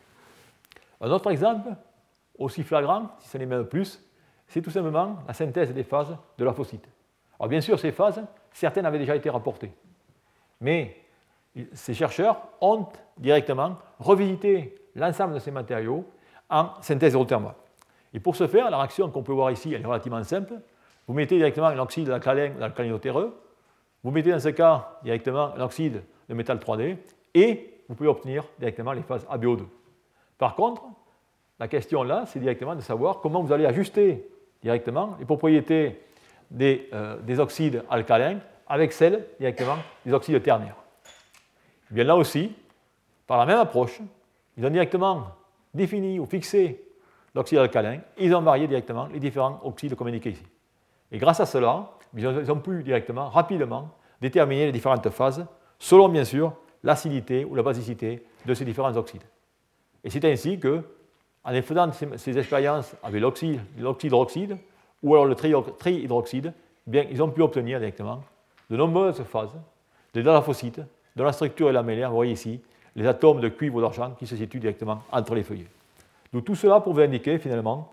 Un autre exemple, aussi flagrant, si ce n'est même plus, c'est tout simplement la synthèse des phases de la phosphite. Alors bien sûr, ces phases, certaines avaient déjà été rapportées, mais ces chercheurs ont directement revisité l'ensemble de ces matériaux en synthèse hydrothermale. Et pour ce faire, la réaction qu'on peut voir ici, elle est relativement simple. Vous mettez directement l'oxyde d'alcalin dans le calinotéreux, vous mettez dans ce cas directement l'oxyde de métal trois D, et vous pouvez obtenir directement les phases A B O deux. Par contre, la question là, c'est directement de savoir comment vous allez ajuster directement les propriétés des, euh, des oxydes alcalins avec celles directement des oxydes ternaires. Et bien là aussi, par la même approche, ils ont directement défini ou fixé l'oxyde alcalin et ils ont varié directement les différents oxydes comme indiqué ici. Et grâce à cela, ils ont pu directement, rapidement, déterminer les différentes phases selon, bien sûr, l'acidité ou la basicité de ces différents oxydes. Et c'est ainsi que, en faisant ces, ces expériences avec l'oxyde, l'oxyde-hydroxyde ou alors le trihydroxyde, eh bien, ils ont pu obtenir directement de nombreuses phases de la phosphite, dont la structure est lamellaire. Vous voyez ici les atomes de cuivre ou d'argent qui se situent directement entre les feuillets. Donc tout cela pour vous indiquer finalement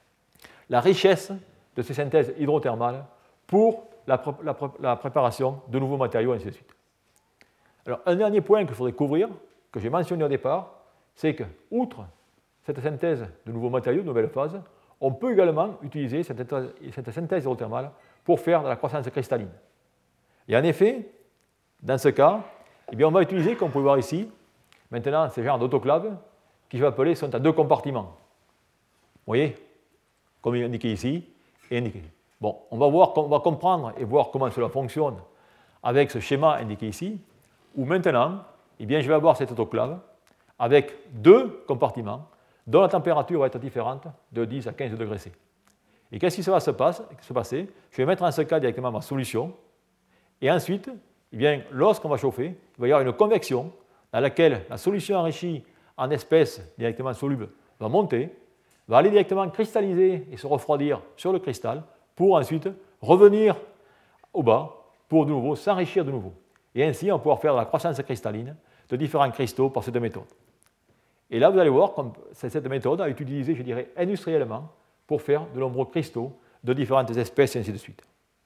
la richesse de ces synthèses hydrothermales pour la, la, la préparation de nouveaux matériaux, et ainsi de suite. Alors, un dernier point qu'il faudrait couvrir, que j'ai mentionné au départ, c'est que, outre cette synthèse de nouveaux matériaux, de nouvelles phases, on peut également utiliser cette, cette synthèse hydrothermale pour faire de la croissance cristalline. Et en effet, dans ce cas, eh bien, on va utiliser, comme vous pouvez voir ici, maintenant ces genres d'autoclaves qui, je vais appeler, sont à deux compartiments. Vous voyez, comme il est indiqué ici et indiqué ici. Bon, on va, voir, on va comprendre et voir comment cela fonctionne avec ce schéma indiqué ici, où maintenant, eh bien, je vais avoir cette autoclave avec deux compartiments dont la température va être différente de dix à quinze degrés C. Et qu'est-ce qui va se passer? Je vais mettre en ce cas directement ma solution, et ensuite, eh bien, lorsqu'on va chauffer, il va y avoir une convection dans laquelle la solution enrichie en espèces directement solubles va monter, va aller directement cristalliser et se refroidir sur le cristal pour ensuite revenir au bas pour de nouveau s'enrichir de nouveau. Et ainsi, on va pouvoir faire de la croissance cristalline de différents cristaux par cette méthode. Et là, vous allez voir comme cette méthode a été utilisée, je dirais, industriellement pour faire de nombreux cristaux de différentes espèces et ainsi de suite.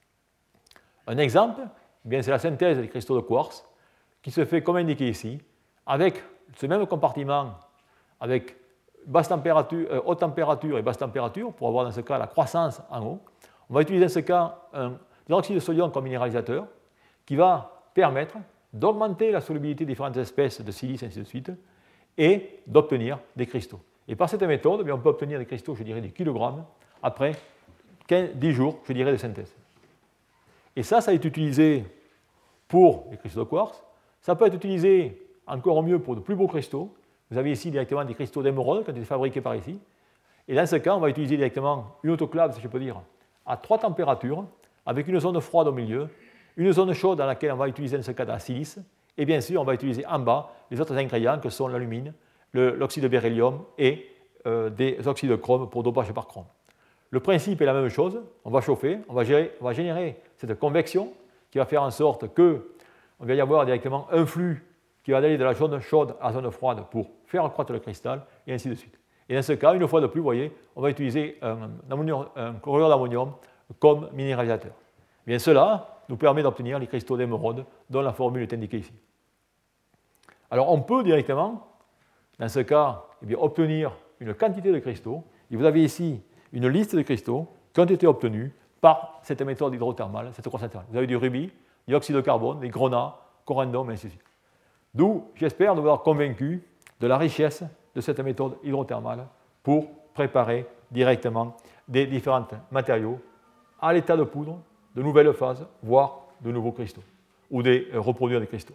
Un exemple, eh bien, c'est la synthèse des cristaux de quartz qui se fait comme indiqué ici, avec ce même compartiment, avec basse température, euh, haute température et basse température, pour avoir dans ce cas la croissance en haut. On va utiliser dans ce cas un hydroxyde de sodium comme minéralisateur qui va permettre d'augmenter la solubilité des différentes espèces de silice et ainsi de suite et d'obtenir des cristaux. Et par cette méthode, on peut obtenir des cristaux, je dirais, des kilogrammes après quinze, dix jours, je dirais, de synthèse. Et ça, ça a été utilisé pour les cristaux de quartz. Ça peut être utilisé encore mieux pour de plus beaux cristaux. Vous avez ici directement des cristaux d'émeraude qui ont été fabriqués par ici. Et dans ce cas, on va utiliser directement une autoclave, si je peux dire, à trois températures, avec une zone froide au milieu, une zone chaude dans laquelle on va utiliser dans ce cas de la silice, et bien sûr, on va utiliser en bas les autres ingrédients que sont l'alumine, l'oxyde de beryllium et euh, des oxydes de chrome pour dopage par chrome. Le principe est la même chose, on va chauffer, on va, gérer, on va générer cette convection qui va faire en sorte qu'il va y avoir directement un flux qui va aller de la zone chaude à la zone froide pour faire accroître le cristal, et ainsi de suite. Et dans ce cas, une fois de plus, vous voyez, on va utiliser un, un chlorure d'ammonium comme minéralisateur. Bien, cela nous permet d'obtenir les cristaux d'émeraude dont la formule est indiquée ici. Alors, on peut directement, dans ce cas, eh bien, obtenir une quantité de cristaux. Et vous avez ici une liste de cristaux qui ont été obtenus par cette méthode hydrothermale, cette concentration. Vous avez du rubis, du oxyde de carbone, des grenats, corundum, et ainsi de suite. D'où, j'espère, nous avoir convaincu de la richesse de cette méthode hydrothermale pour préparer directement des différents matériaux à l'état de poudre, de nouvelles phases, voire de nouveaux cristaux, ou de euh, reproduire des cristaux.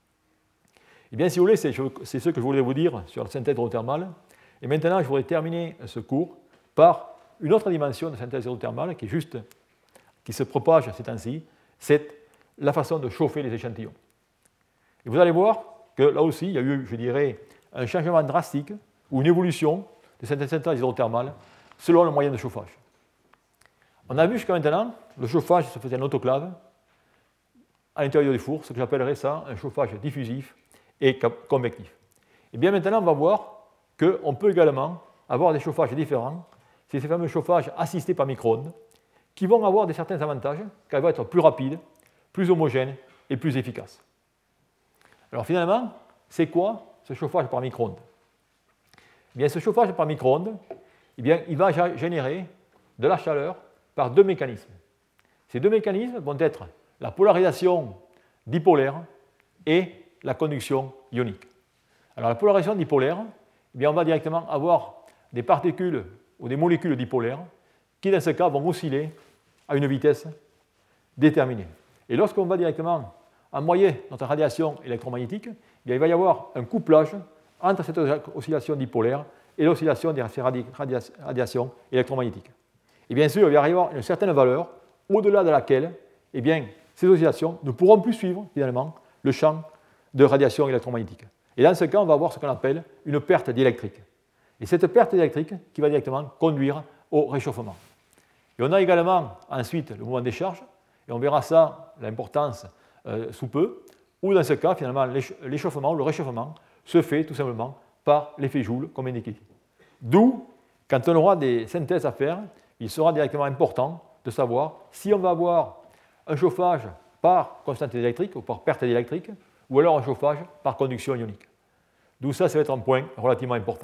Et bien, si vous voulez, c'est ce que je voulais vous dire sur la synthèse hydrothermale. Et maintenant, je voudrais terminer ce cours par une autre dimension de synthèse hydrothermale qui est juste, qui se propage ces temps-ci, c'est la façon de chauffer les échantillons. Et vous allez voir que là aussi, il y a eu, je dirais, un changement drastique ou une évolution de cette synthèse hydrothermale selon le moyen de chauffage. On a vu jusqu'à maintenant, le chauffage se faisait en autoclave à l'intérieur du four, ce que j'appellerais ça un chauffage diffusif et convectif. Et bien maintenant, on va voir qu'on peut également avoir des chauffages différents, c'est ces fameux chauffages assistés par micro-ondes, qui vont avoir des certains avantages, car ils vont être plus rapides, plus homogènes et plus efficaces. Alors finalement, c'est quoi ce chauffage par micro-ondes? Eh bien, ce chauffage par micro-ondes, eh bien, il va générer de la chaleur par deux mécanismes. Ces deux mécanismes vont être la polarisation dipolaire et la conduction ionique. Alors la polarisation dipolaire, eh bien, on va directement avoir des particules ou des molécules dipolaires qui, dans ce cas, vont osciller à une vitesse déterminée. Et lorsqu'on va directement envoyer notre radiation électromagnétique, eh bien, il va y avoir un couplage entre cette oscillation dipolaire et l'oscillation de ces radiations électromagnétiques. Et bien sûr, il va y avoir une certaine valeur au-delà de laquelle eh bien, ces oscillations ne pourront plus suivre finalement le champ de radiation électromagnétique. Et dans ce cas, on va avoir ce qu'on appelle une perte d'électrique. Et cette perte électrique qui va directement conduire au réchauffement. Et on a également ensuite le mouvement des charges, et on verra ça, l'importance euh, sous peu, où dans ce cas, finalement, l'échauffement, le réchauffement, se fait tout simplement par l'effet Joule, comme indiqué. D'où, quand on aura des synthèses à faire, il sera directement important de savoir si on va avoir un chauffage par constante électrique ou par perte électrique, ou alors un chauffage par conduction ionique. D'où ça, ça va être un point relativement important.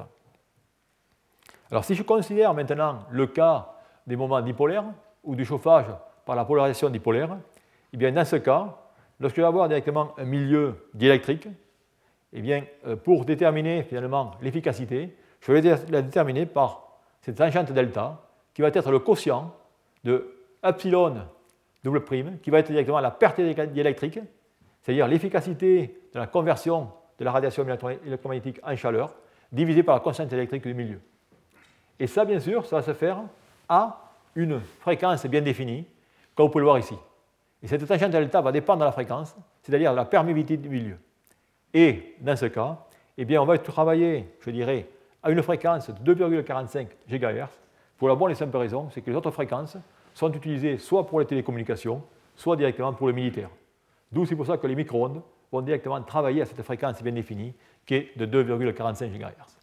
Alors si je considère maintenant le cas des moments dipolaires ou du chauffage par la polarisation dipolaire, eh bien dans ce cas, lorsque je vais avoir directement un milieu diélectrique, eh bien, pour déterminer finalement l'efficacité, je vais la déterminer par cette tangente delta qui va être le quotient de epsilon double prime, qui va être directement la perte diélectrique, c'est-à-dire l'efficacité de la conversion de la radiation électromagnétique en chaleur, divisé par la constante électrique du milieu. Et ça, bien sûr, ça va se faire à une fréquence bien définie, comme vous pouvez le voir ici. Et cette tangente delta va dépendre de la fréquence, c'est-à-dire de la perméabilité du milieu. Et dans ce cas, eh bien, on va travailler, je dirais, à une fréquence de deux virgule quarante-cinq gigahertz, pour la bonne et simple raison, c'est que les autres fréquences sont utilisées soit pour les télécommunications, soit directement pour le militaire. D'où c'est pour ça que les micro-ondes vont directement travailler à cette fréquence bien définie, qui est de deux virgule quarante-cinq gigahertz.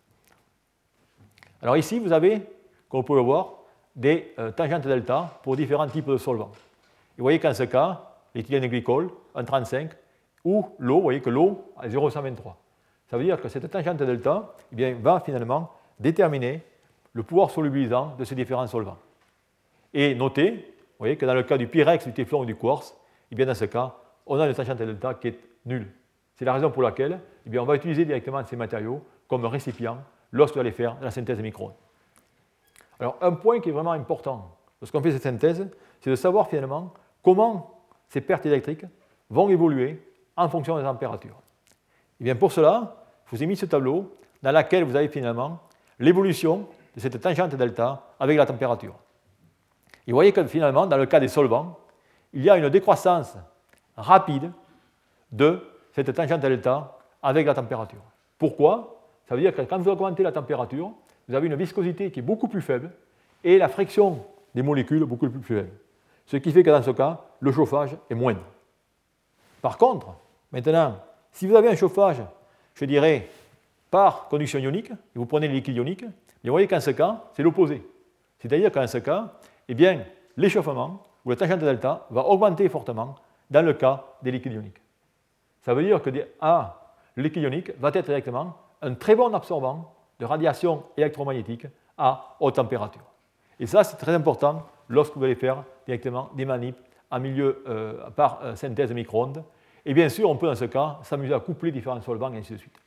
Alors ici, vous avez, comme vous pouvez le voir, des euh, tangentes delta pour différents types de solvants. Et vous voyez qu'en ce cas, l'éthylène glycol, un virgule trente-cinq, ou l'eau, vous voyez que l'eau a zéro virgule cent vingt-trois. Ça veut dire que cette tangente delta eh bien, va finalement déterminer le pouvoir solubilisant de ces différents solvants. Et notez, vous voyez que dans le cas du pyrex, du téflon ou du quartz, eh bien, dans ce cas, on a une tangente delta qui est nulle. C'est la raison pour laquelle eh bien, on va utiliser directement ces matériaux comme récipients lorsqu'on va aller faire de la synthèse de micro-ondes. Alors, un point qui est vraiment important lorsqu'on fait cette synthèse, c'est de savoir finalement comment ces pertes électriques vont évoluer en fonction des températures. Et bien pour cela, je vous ai mis ce tableau dans lequel vous avez finalement l'évolution de cette tangente delta avec la température. Et vous voyez que finalement, dans le cas des solvants, il y a une décroissance rapide de cette tangente delta avec la température. Pourquoi? Ça veut dire que quand vous augmentez la température, vous avez une viscosité qui est beaucoup plus faible et la friction des molécules beaucoup plus faible. Ce qui fait que dans ce cas, le chauffage est moindre. Par contre, maintenant, si vous avez un chauffage, je dirais, par conduction ionique, et vous prenez les liquides ioniques, vous voyez qu'en ce cas, c'est l'opposé. C'est-à-dire qu'en ce cas, eh bien, l'échauffement ou la tangente delta va augmenter fortement dans le cas des liquides ioniques. Ça veut dire que des, ah, le liquide ionique va être directement un très bon absorbant de radiation électromagnétique à haute température. Et ça, c'est très important lorsque vous allez faire directement des manips en milieu euh, par euh, synthèse de micro-ondes. Et bien sûr, on peut dans ce cas s'amuser à coupler différents solvants et ainsi de suite.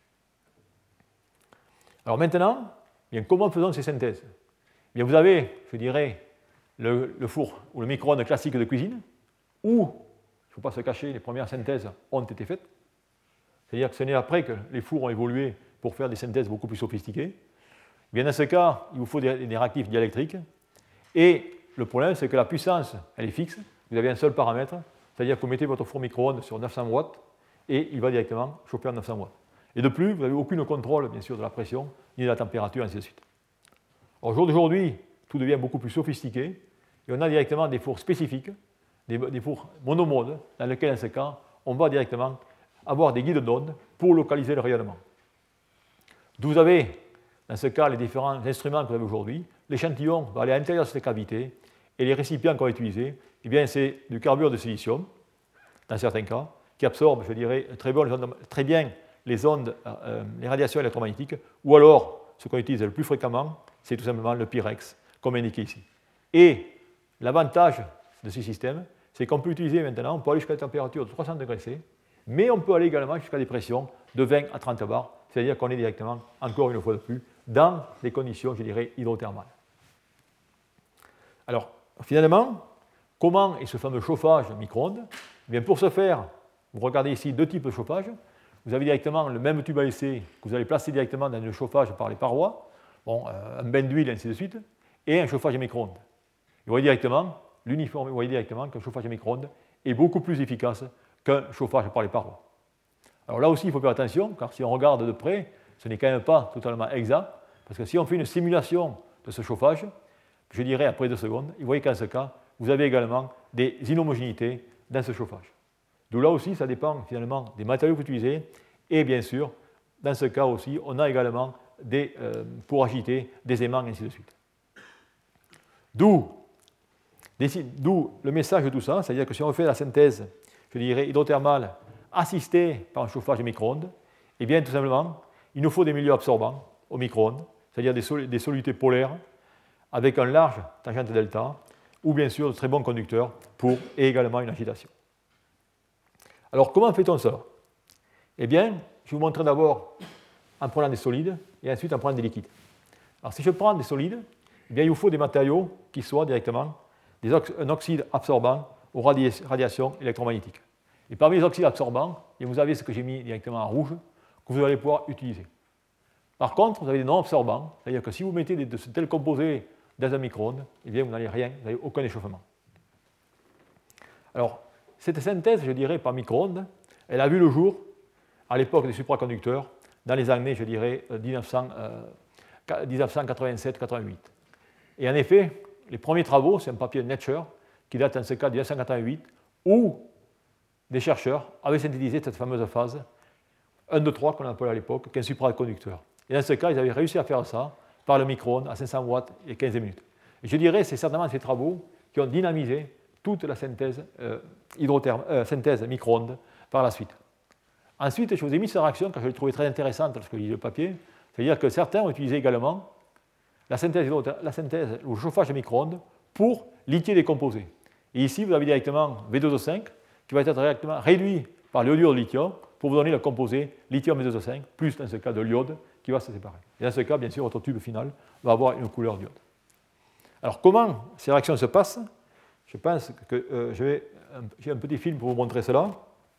Alors maintenant, bien, comment faisons ces synthèses? Bien, vous avez, je dirais, le, le four ou le micro-ondes classique de cuisine, où, il ne faut pas se cacher, les premières synthèses ont été faites. C'est-à-dire que ce n'est après que les fours ont évolué pour faire des synthèses beaucoup plus sophistiquées. Bien, dans ce cas, il vous faut des, des réactifs diélectriques. Et le problème, c'est que la puissance, elle est fixe. Vous avez un seul paramètre, c'est-à-dire que vous mettez votre four micro-ondes sur neuf cents watts et il va directement chauffer à neuf cents watts. Et de plus, vous n'avez aucun contrôle, bien sûr, de la pression, ni de la température, ainsi de suite. Au jour d'aujourd'hui, tout devient beaucoup plus sophistiqué et on a directement des fours spécifiques, des, des fours monomodes, dans lesquels, en ce cas, on va directement avoir des guides d'onde pour localiser le rayonnement. D'où vous avez, dans ce cas, les différents instruments que vous avez aujourd'hui. L'échantillon va aller à l'intérieur de cette cavité et les récipients qu'on va utiliser, eh bien, c'est du carbure de silicium, dans certains cas, qui absorbe, je dirais, très bien les ondes, très bien les, ondes euh, les radiations électromagnétiques, ou alors, ce qu'on utilise le plus fréquemment, c'est tout simplement le Pyrex, comme indiqué ici. Et l'avantage de ce système, c'est qu'on peut utiliser maintenant, on peut aller jusqu'à la température de trois cents degrés C, mais on peut aller également jusqu'à des pressions de vingt à trente bars, c'est-à-dire qu'on est directement, encore une fois de plus, dans des conditions, je dirais, hydrothermales. Alors, finalement, comment est ce fameux chauffage micro-ondes? Eh bien, pour ce faire, vous regardez ici deux types de chauffage. Vous avez directement le même tube à essai que vous allez placer directement dans le chauffage par les parois, bon, euh, un bain d'huile, ainsi de suite, et un chauffage micro-ondes. Vous voyez directement, l'uniforme, vous voyez directement qu'un chauffage micro-ondes est beaucoup plus efficace qu'un chauffage par les parois. Alors là aussi, il faut faire attention, car si on regarde de près, ce n'est quand même pas totalement exact, parce que si on fait une simulation de ce chauffage, je dirais après deux secondes, vous voyez qu'en ce cas, vous avez également des inhomogénéités dans ce chauffage. D'où là aussi, ça dépend finalement des matériaux que vous utilisez, et bien sûr, dans ce cas aussi, on a également des, euh, pour agiter des aimants, et ainsi de suite. D'où, d'où le message de tout ça, c'est-à-dire que si on fait la synthèse, je dirais, hydrothermale, assistée par un chauffage de micro-ondes, eh bien, tout simplement, il nous faut des milieux absorbants au micro-ondes, c'est-à-dire des, sol- des solutés polaires, avec un large tangente delta, ou bien sûr de très bons conducteurs pour et également une agitation. Alors, comment fait-on ça? Eh bien, je vais vous montrer d'abord en prenant des solides et ensuite en prenant des liquides. Alors, si je prends des solides, eh bien, il vous faut des matériaux qui soient directement des ox- un oxyde absorbant aux radi- radiations électromagnétiques. Et parmi les oxydes absorbants, eh bien, vous avez ce que j'ai mis directement en rouge, que vous allez pouvoir utiliser. Par contre, vous avez des non absorbants, c'est-à-dire que si vous mettez des, de tels composés dans un micro-ondes, eh bien, vous n'avez rien, vous n'avez aucun échauffement. Alors, cette synthèse, je dirais, par micro-ondes, elle a vu le jour à l'époque des supraconducteurs, dans les années, je dirais, dix-neuf cent quatre-vingt-sept quatre-vingt-huit. Et en effet, les premiers travaux, c'est un papier de Nature, qui date en ce cas de mille neuf cent quatre-vingt-huit, où des chercheurs avaient synthétisé cette fameuse phase un, deux, trois qu'on appelait à l'époque, qui est un supraconducteur. Et dans ce cas, ils avaient réussi à faire ça par le micro-ondes à cinq cents watts et quinze minutes. Et je dirais que c'est certainement ces travaux qui ont dynamisé toute la synthèse, euh, hydrotherme, euh, synthèse micro-ondes par la suite. Ensuite, je vous ai mis cette réaction car je l'ai trouvée très intéressante lorsque j'ai lu le papier. C'est-à-dire que certains ont utilisé également la synthèse, la synthèse ou le chauffage de micro-ondes pour lithier des composés. Et ici, vous avez directement V deux O cinq qui va être directement réduit par l'iodure de lithium pour vous donner le composé lithium V deux O cinq, plus dans ce cas de l'iode qui va se séparer. Et dans ce cas, bien sûr, votre tube final va avoir une couleur d'iode. Alors, comment ces réactions se passent? Je pense que euh, je vais, j'ai un petit film pour vous montrer cela,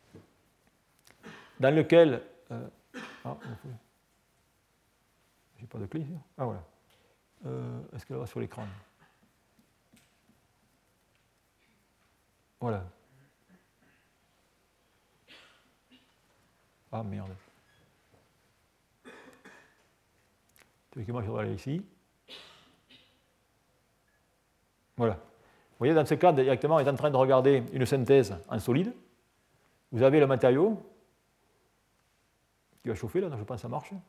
dans lequel... Euh, ah, j'ai pas de clé ici. Ah, voilà. Euh, est-ce qu'elle va sur l'écran? Voilà. Ah, merde. Théoriquement, je dois aller ici. Voilà. Vous voyez, dans ce cas, directement, on est en train de regarder une synthèse en solide. Vous avez le matériau qui va chauffer, là, donc je pense que ça marche.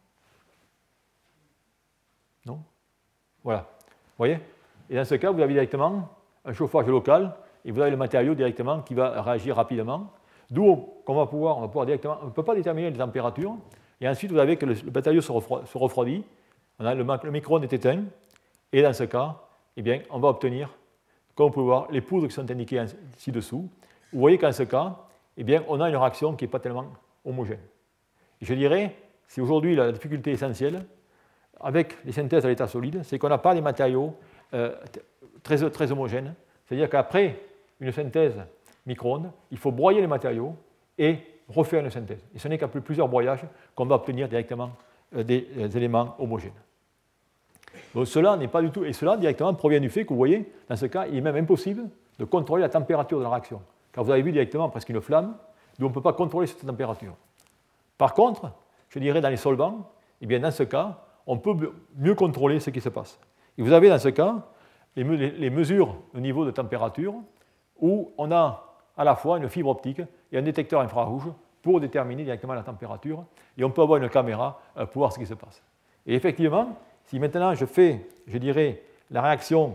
Non? Voilà. Vous voyez? Et dans ce cas, vous avez directement un chauffage local et vous avez le matériau directement qui va réagir rapidement. D'où qu'on va pouvoir, on va pouvoir directement, on ne peut pas déterminer les températures. Et ensuite, vous avez que le, le matériau se, refroidit, se refroidit. On a le, le micro-ondes est éteint. Et dans ce cas, eh bien, on va obtenir, comme vous pouvez voir, les poudres qui sont indiquées ci-dessous. Vous voyez qu'en ce cas, eh bien, on a une réaction qui n'est pas tellement homogène. Et je dirais, c'est aujourd'hui la difficulté essentielle avec les synthèses à l'état solide, c'est qu'on n'a pas des matériaux euh, très, très homogènes. C'est-à-dire qu'après une synthèse micro-ondes, il faut broyer les matériaux et refaire une synthèse. Et ce n'est qu'après plusieurs broyages qu'on va obtenir directement euh, des, des éléments homogènes. Donc cela n'est pas du tout, et cela directement provient du fait que vous voyez, dans ce cas, il est même impossible de contrôler la température de la réaction. Car vous avez vu directement presque une flamme, d'où on ne peut pas contrôler cette température. Par contre, je dirais dans les solvants, eh bien dans ce cas, on peut mieux contrôler ce qui se passe. Et vous avez dans ce cas les, me les mesures au niveau de température où on a à la fois une fibre optique et un détecteur infrarouge pour déterminer directement la température et on peut avoir une caméra pour voir ce qui se passe. Et effectivement, si maintenant je fais, je dirais, la réaction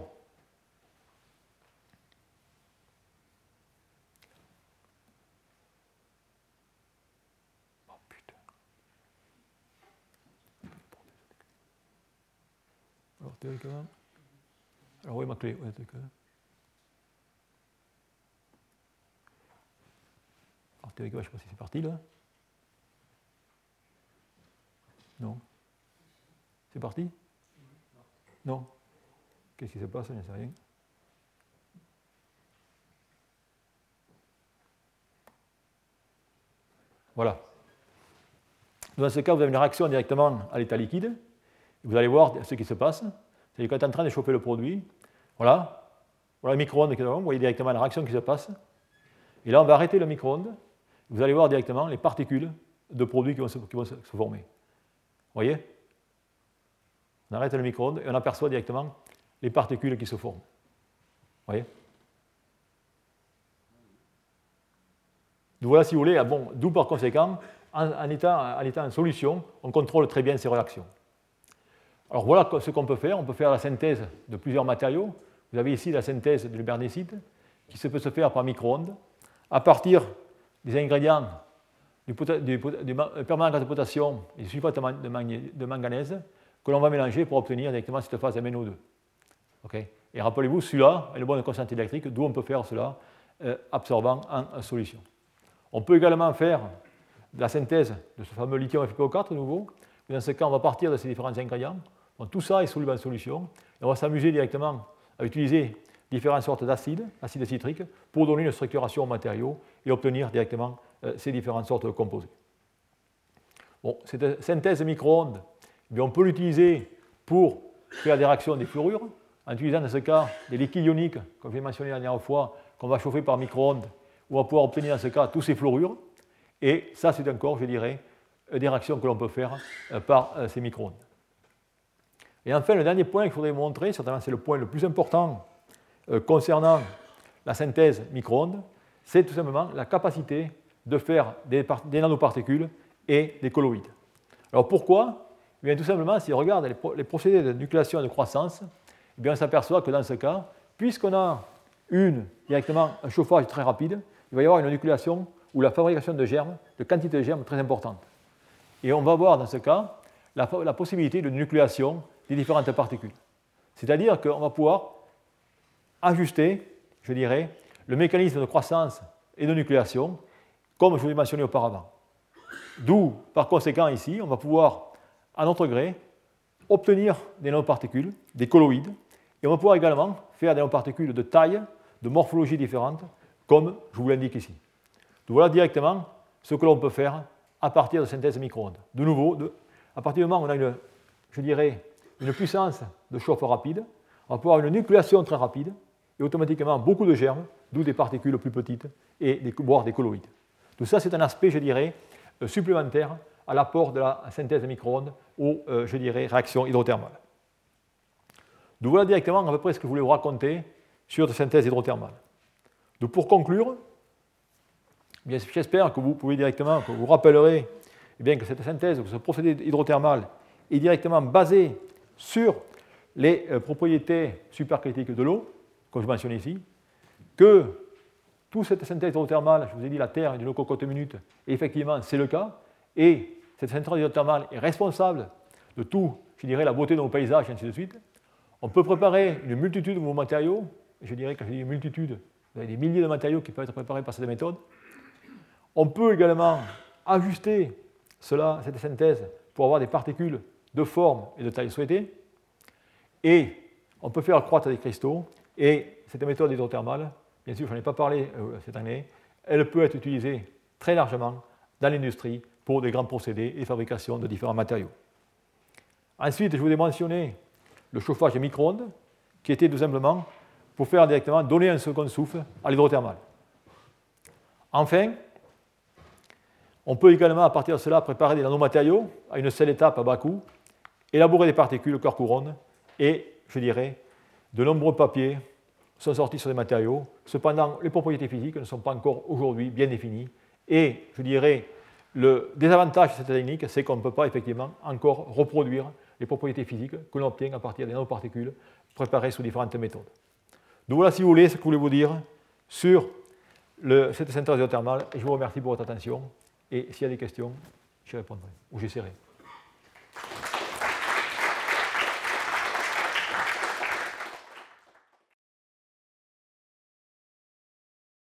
Alors, théoriquement, alors oui, ma clé, ouais, alors, théoriquement, je ne sais pas si c'est parti là. Non. C'est parti? Non. Qu'est-ce qui se passe? Je ne sais rien. Voilà. Dans ce cas, vous avez une réaction directement à l'état liquide. Vous allez voir ce qui se passe. C'est-à-dire qu'on est en train de chauffer le produit. Voilà. Voilà le micro-ondes. Vous voyez directement la réaction qui se passe. Et là, on va arrêter le micro-ondes. Vous allez voir directement les particules de produits qui vont se, qui vont se former. Vous voyez? On arrête le micro-ondes et on aperçoit directement les particules qui se forment. Vous voyez? Donc voilà, si vous voulez, bon, d'où par conséquent, en, en, état, en état en solution, on contrôle très bien ces réactions. Alors voilà ce qu'on peut faire. On peut faire la synthèse de plusieurs matériaux. Vous avez ici la synthèse de l'ubernésite qui se peut se faire par micro-ondes à partir des ingrédients du, du, du permanganate de potassium et du sulfate de, de manganèse que l'on va mélanger pour obtenir directement cette phase M n O deux. Okay. Et rappelez-vous, celui-là est le bon de constante électrique, d'où on peut faire cela euh, absorbant en, en solution. On peut également faire de la synthèse de ce fameux lithium F p O quatre nouveau. Dans ce cas, on va partir de ces différents ingrédients. Donc, tout ça est soluble en solution. Et on va s'amuser directement à utiliser différentes sortes d'acides, acides citriques, pour donner une structuration au matériau et obtenir directement euh, ces différentes sortes de composés. Bon, cette synthèse micro-ondes, eh bien, on peut l'utiliser pour faire des réactions des fluorures, en utilisant dans ce cas des liquides ioniques, comme je l'ai mentionné la dernière fois, qu'on va chauffer par micro-ondes, où on va pouvoir obtenir dans ce cas tous ces fluorures. Et ça, c'est encore, je dirais, des réactions que l'on peut faire par ces micro-ondes. Et enfin, le dernier point qu'il faudrait montrer, certainement c'est le point le plus important concernant la synthèse micro-ondes, c'est tout simplement la capacité de faire des, des nanoparticules et des colloïdes. Alors pourquoi? Eh bien, tout simplement, si on regarde les, pro les procédés de nucléation et de croissance, eh bien, on s'aperçoit que dans ce cas, puisqu'on a une, directement un chauffage très rapide, il va y avoir une nucléation ou la fabrication de germes, de quantité de germes très importante. Et on va voir dans ce cas la, la possibilité de nucléation des différentes particules. C'est-à-dire qu'on va pouvoir ajuster, je dirais, le mécanisme de croissance et de nucléation, comme je vous l'ai mentionné auparavant. D'où, par conséquent, ici, on va pouvoir, à notre gré, obtenir des nanoparticules, des colloïdes, et on va pouvoir également faire des nanoparticules de taille, de morphologie différente, comme je vous l'indique ici. Donc voilà directement ce que l'on peut faire à partir de synthèse micro-ondes. De nouveau, de, à partir du moment où on a une, je dirais, une puissance de chauffe rapide, on va pouvoir avoir une nucléation très rapide, et automatiquement beaucoup de germes, d'où des particules plus petites, et des, voire des colloïdes. Tout ça, c'est un aspect, je dirais, euh, supplémentaire à l'apport de la synthèse micro-ondes aux, euh, je dirais, réactions hydrothermales. Donc voilà directement à peu près ce que je voulais vous raconter sur la synthèse hydrothermale. Donc pour conclure, bien, j'espère que vous pouvez directement, que vous rappellerez eh bien, que cette synthèse, que ce procédé hydrothermal est directement basé sur les euh, propriétés supercritiques de l'eau, comme je mentionne ici, que toute cette synthèse hydrothermale, je vous ai dit la Terre est d'une cocotte minute, et effectivement c'est le cas, et cette synthèse hydrothermale est responsable de tout, je dirais, la beauté de nos paysages, et ainsi de suite. On peut préparer une multitude de nouveaux matériaux, et je dirais, quand je dis une multitude, vous avez des milliers de matériaux qui peuvent être préparés par cette méthode. On peut également ajuster cela, cette synthèse pour avoir des particules de forme et de taille souhaitée, et on peut faire croître des cristaux, et cette méthode hydrothermale, bien sûr, je n'en ai pas parlé euh, cette année, elle peut être utilisée très largement dans l'industrie pour des grands procédés et fabrication de différents matériaux. Ensuite, je vous ai mentionné le chauffage micro-ondes, qui était tout simplement pour faire directement donner un second souffle à l'hydrothermale. Enfin, on peut également, à partir de cela, préparer des nanomatériaux à une seule étape à bas coût, élaborer des particules corps couronne, et, je dirais, de nombreux papiers sont sortis sur des matériaux. Cependant, les propriétés physiques ne sont pas encore aujourd'hui bien définies. Et, je dirais, le désavantage de cette technique, c'est qu'on ne peut pas effectivement encore reproduire les propriétés physiques que l'on obtient à partir des nanoparticules préparées sous différentes méthodes. Donc voilà, si vous voulez, ce que je voulais vous dire sur le, cette synthèse hydrothermale. Et je vous remercie pour votre attention. Et s'il y a des questions, j'y répondrai, ou j'essaierai.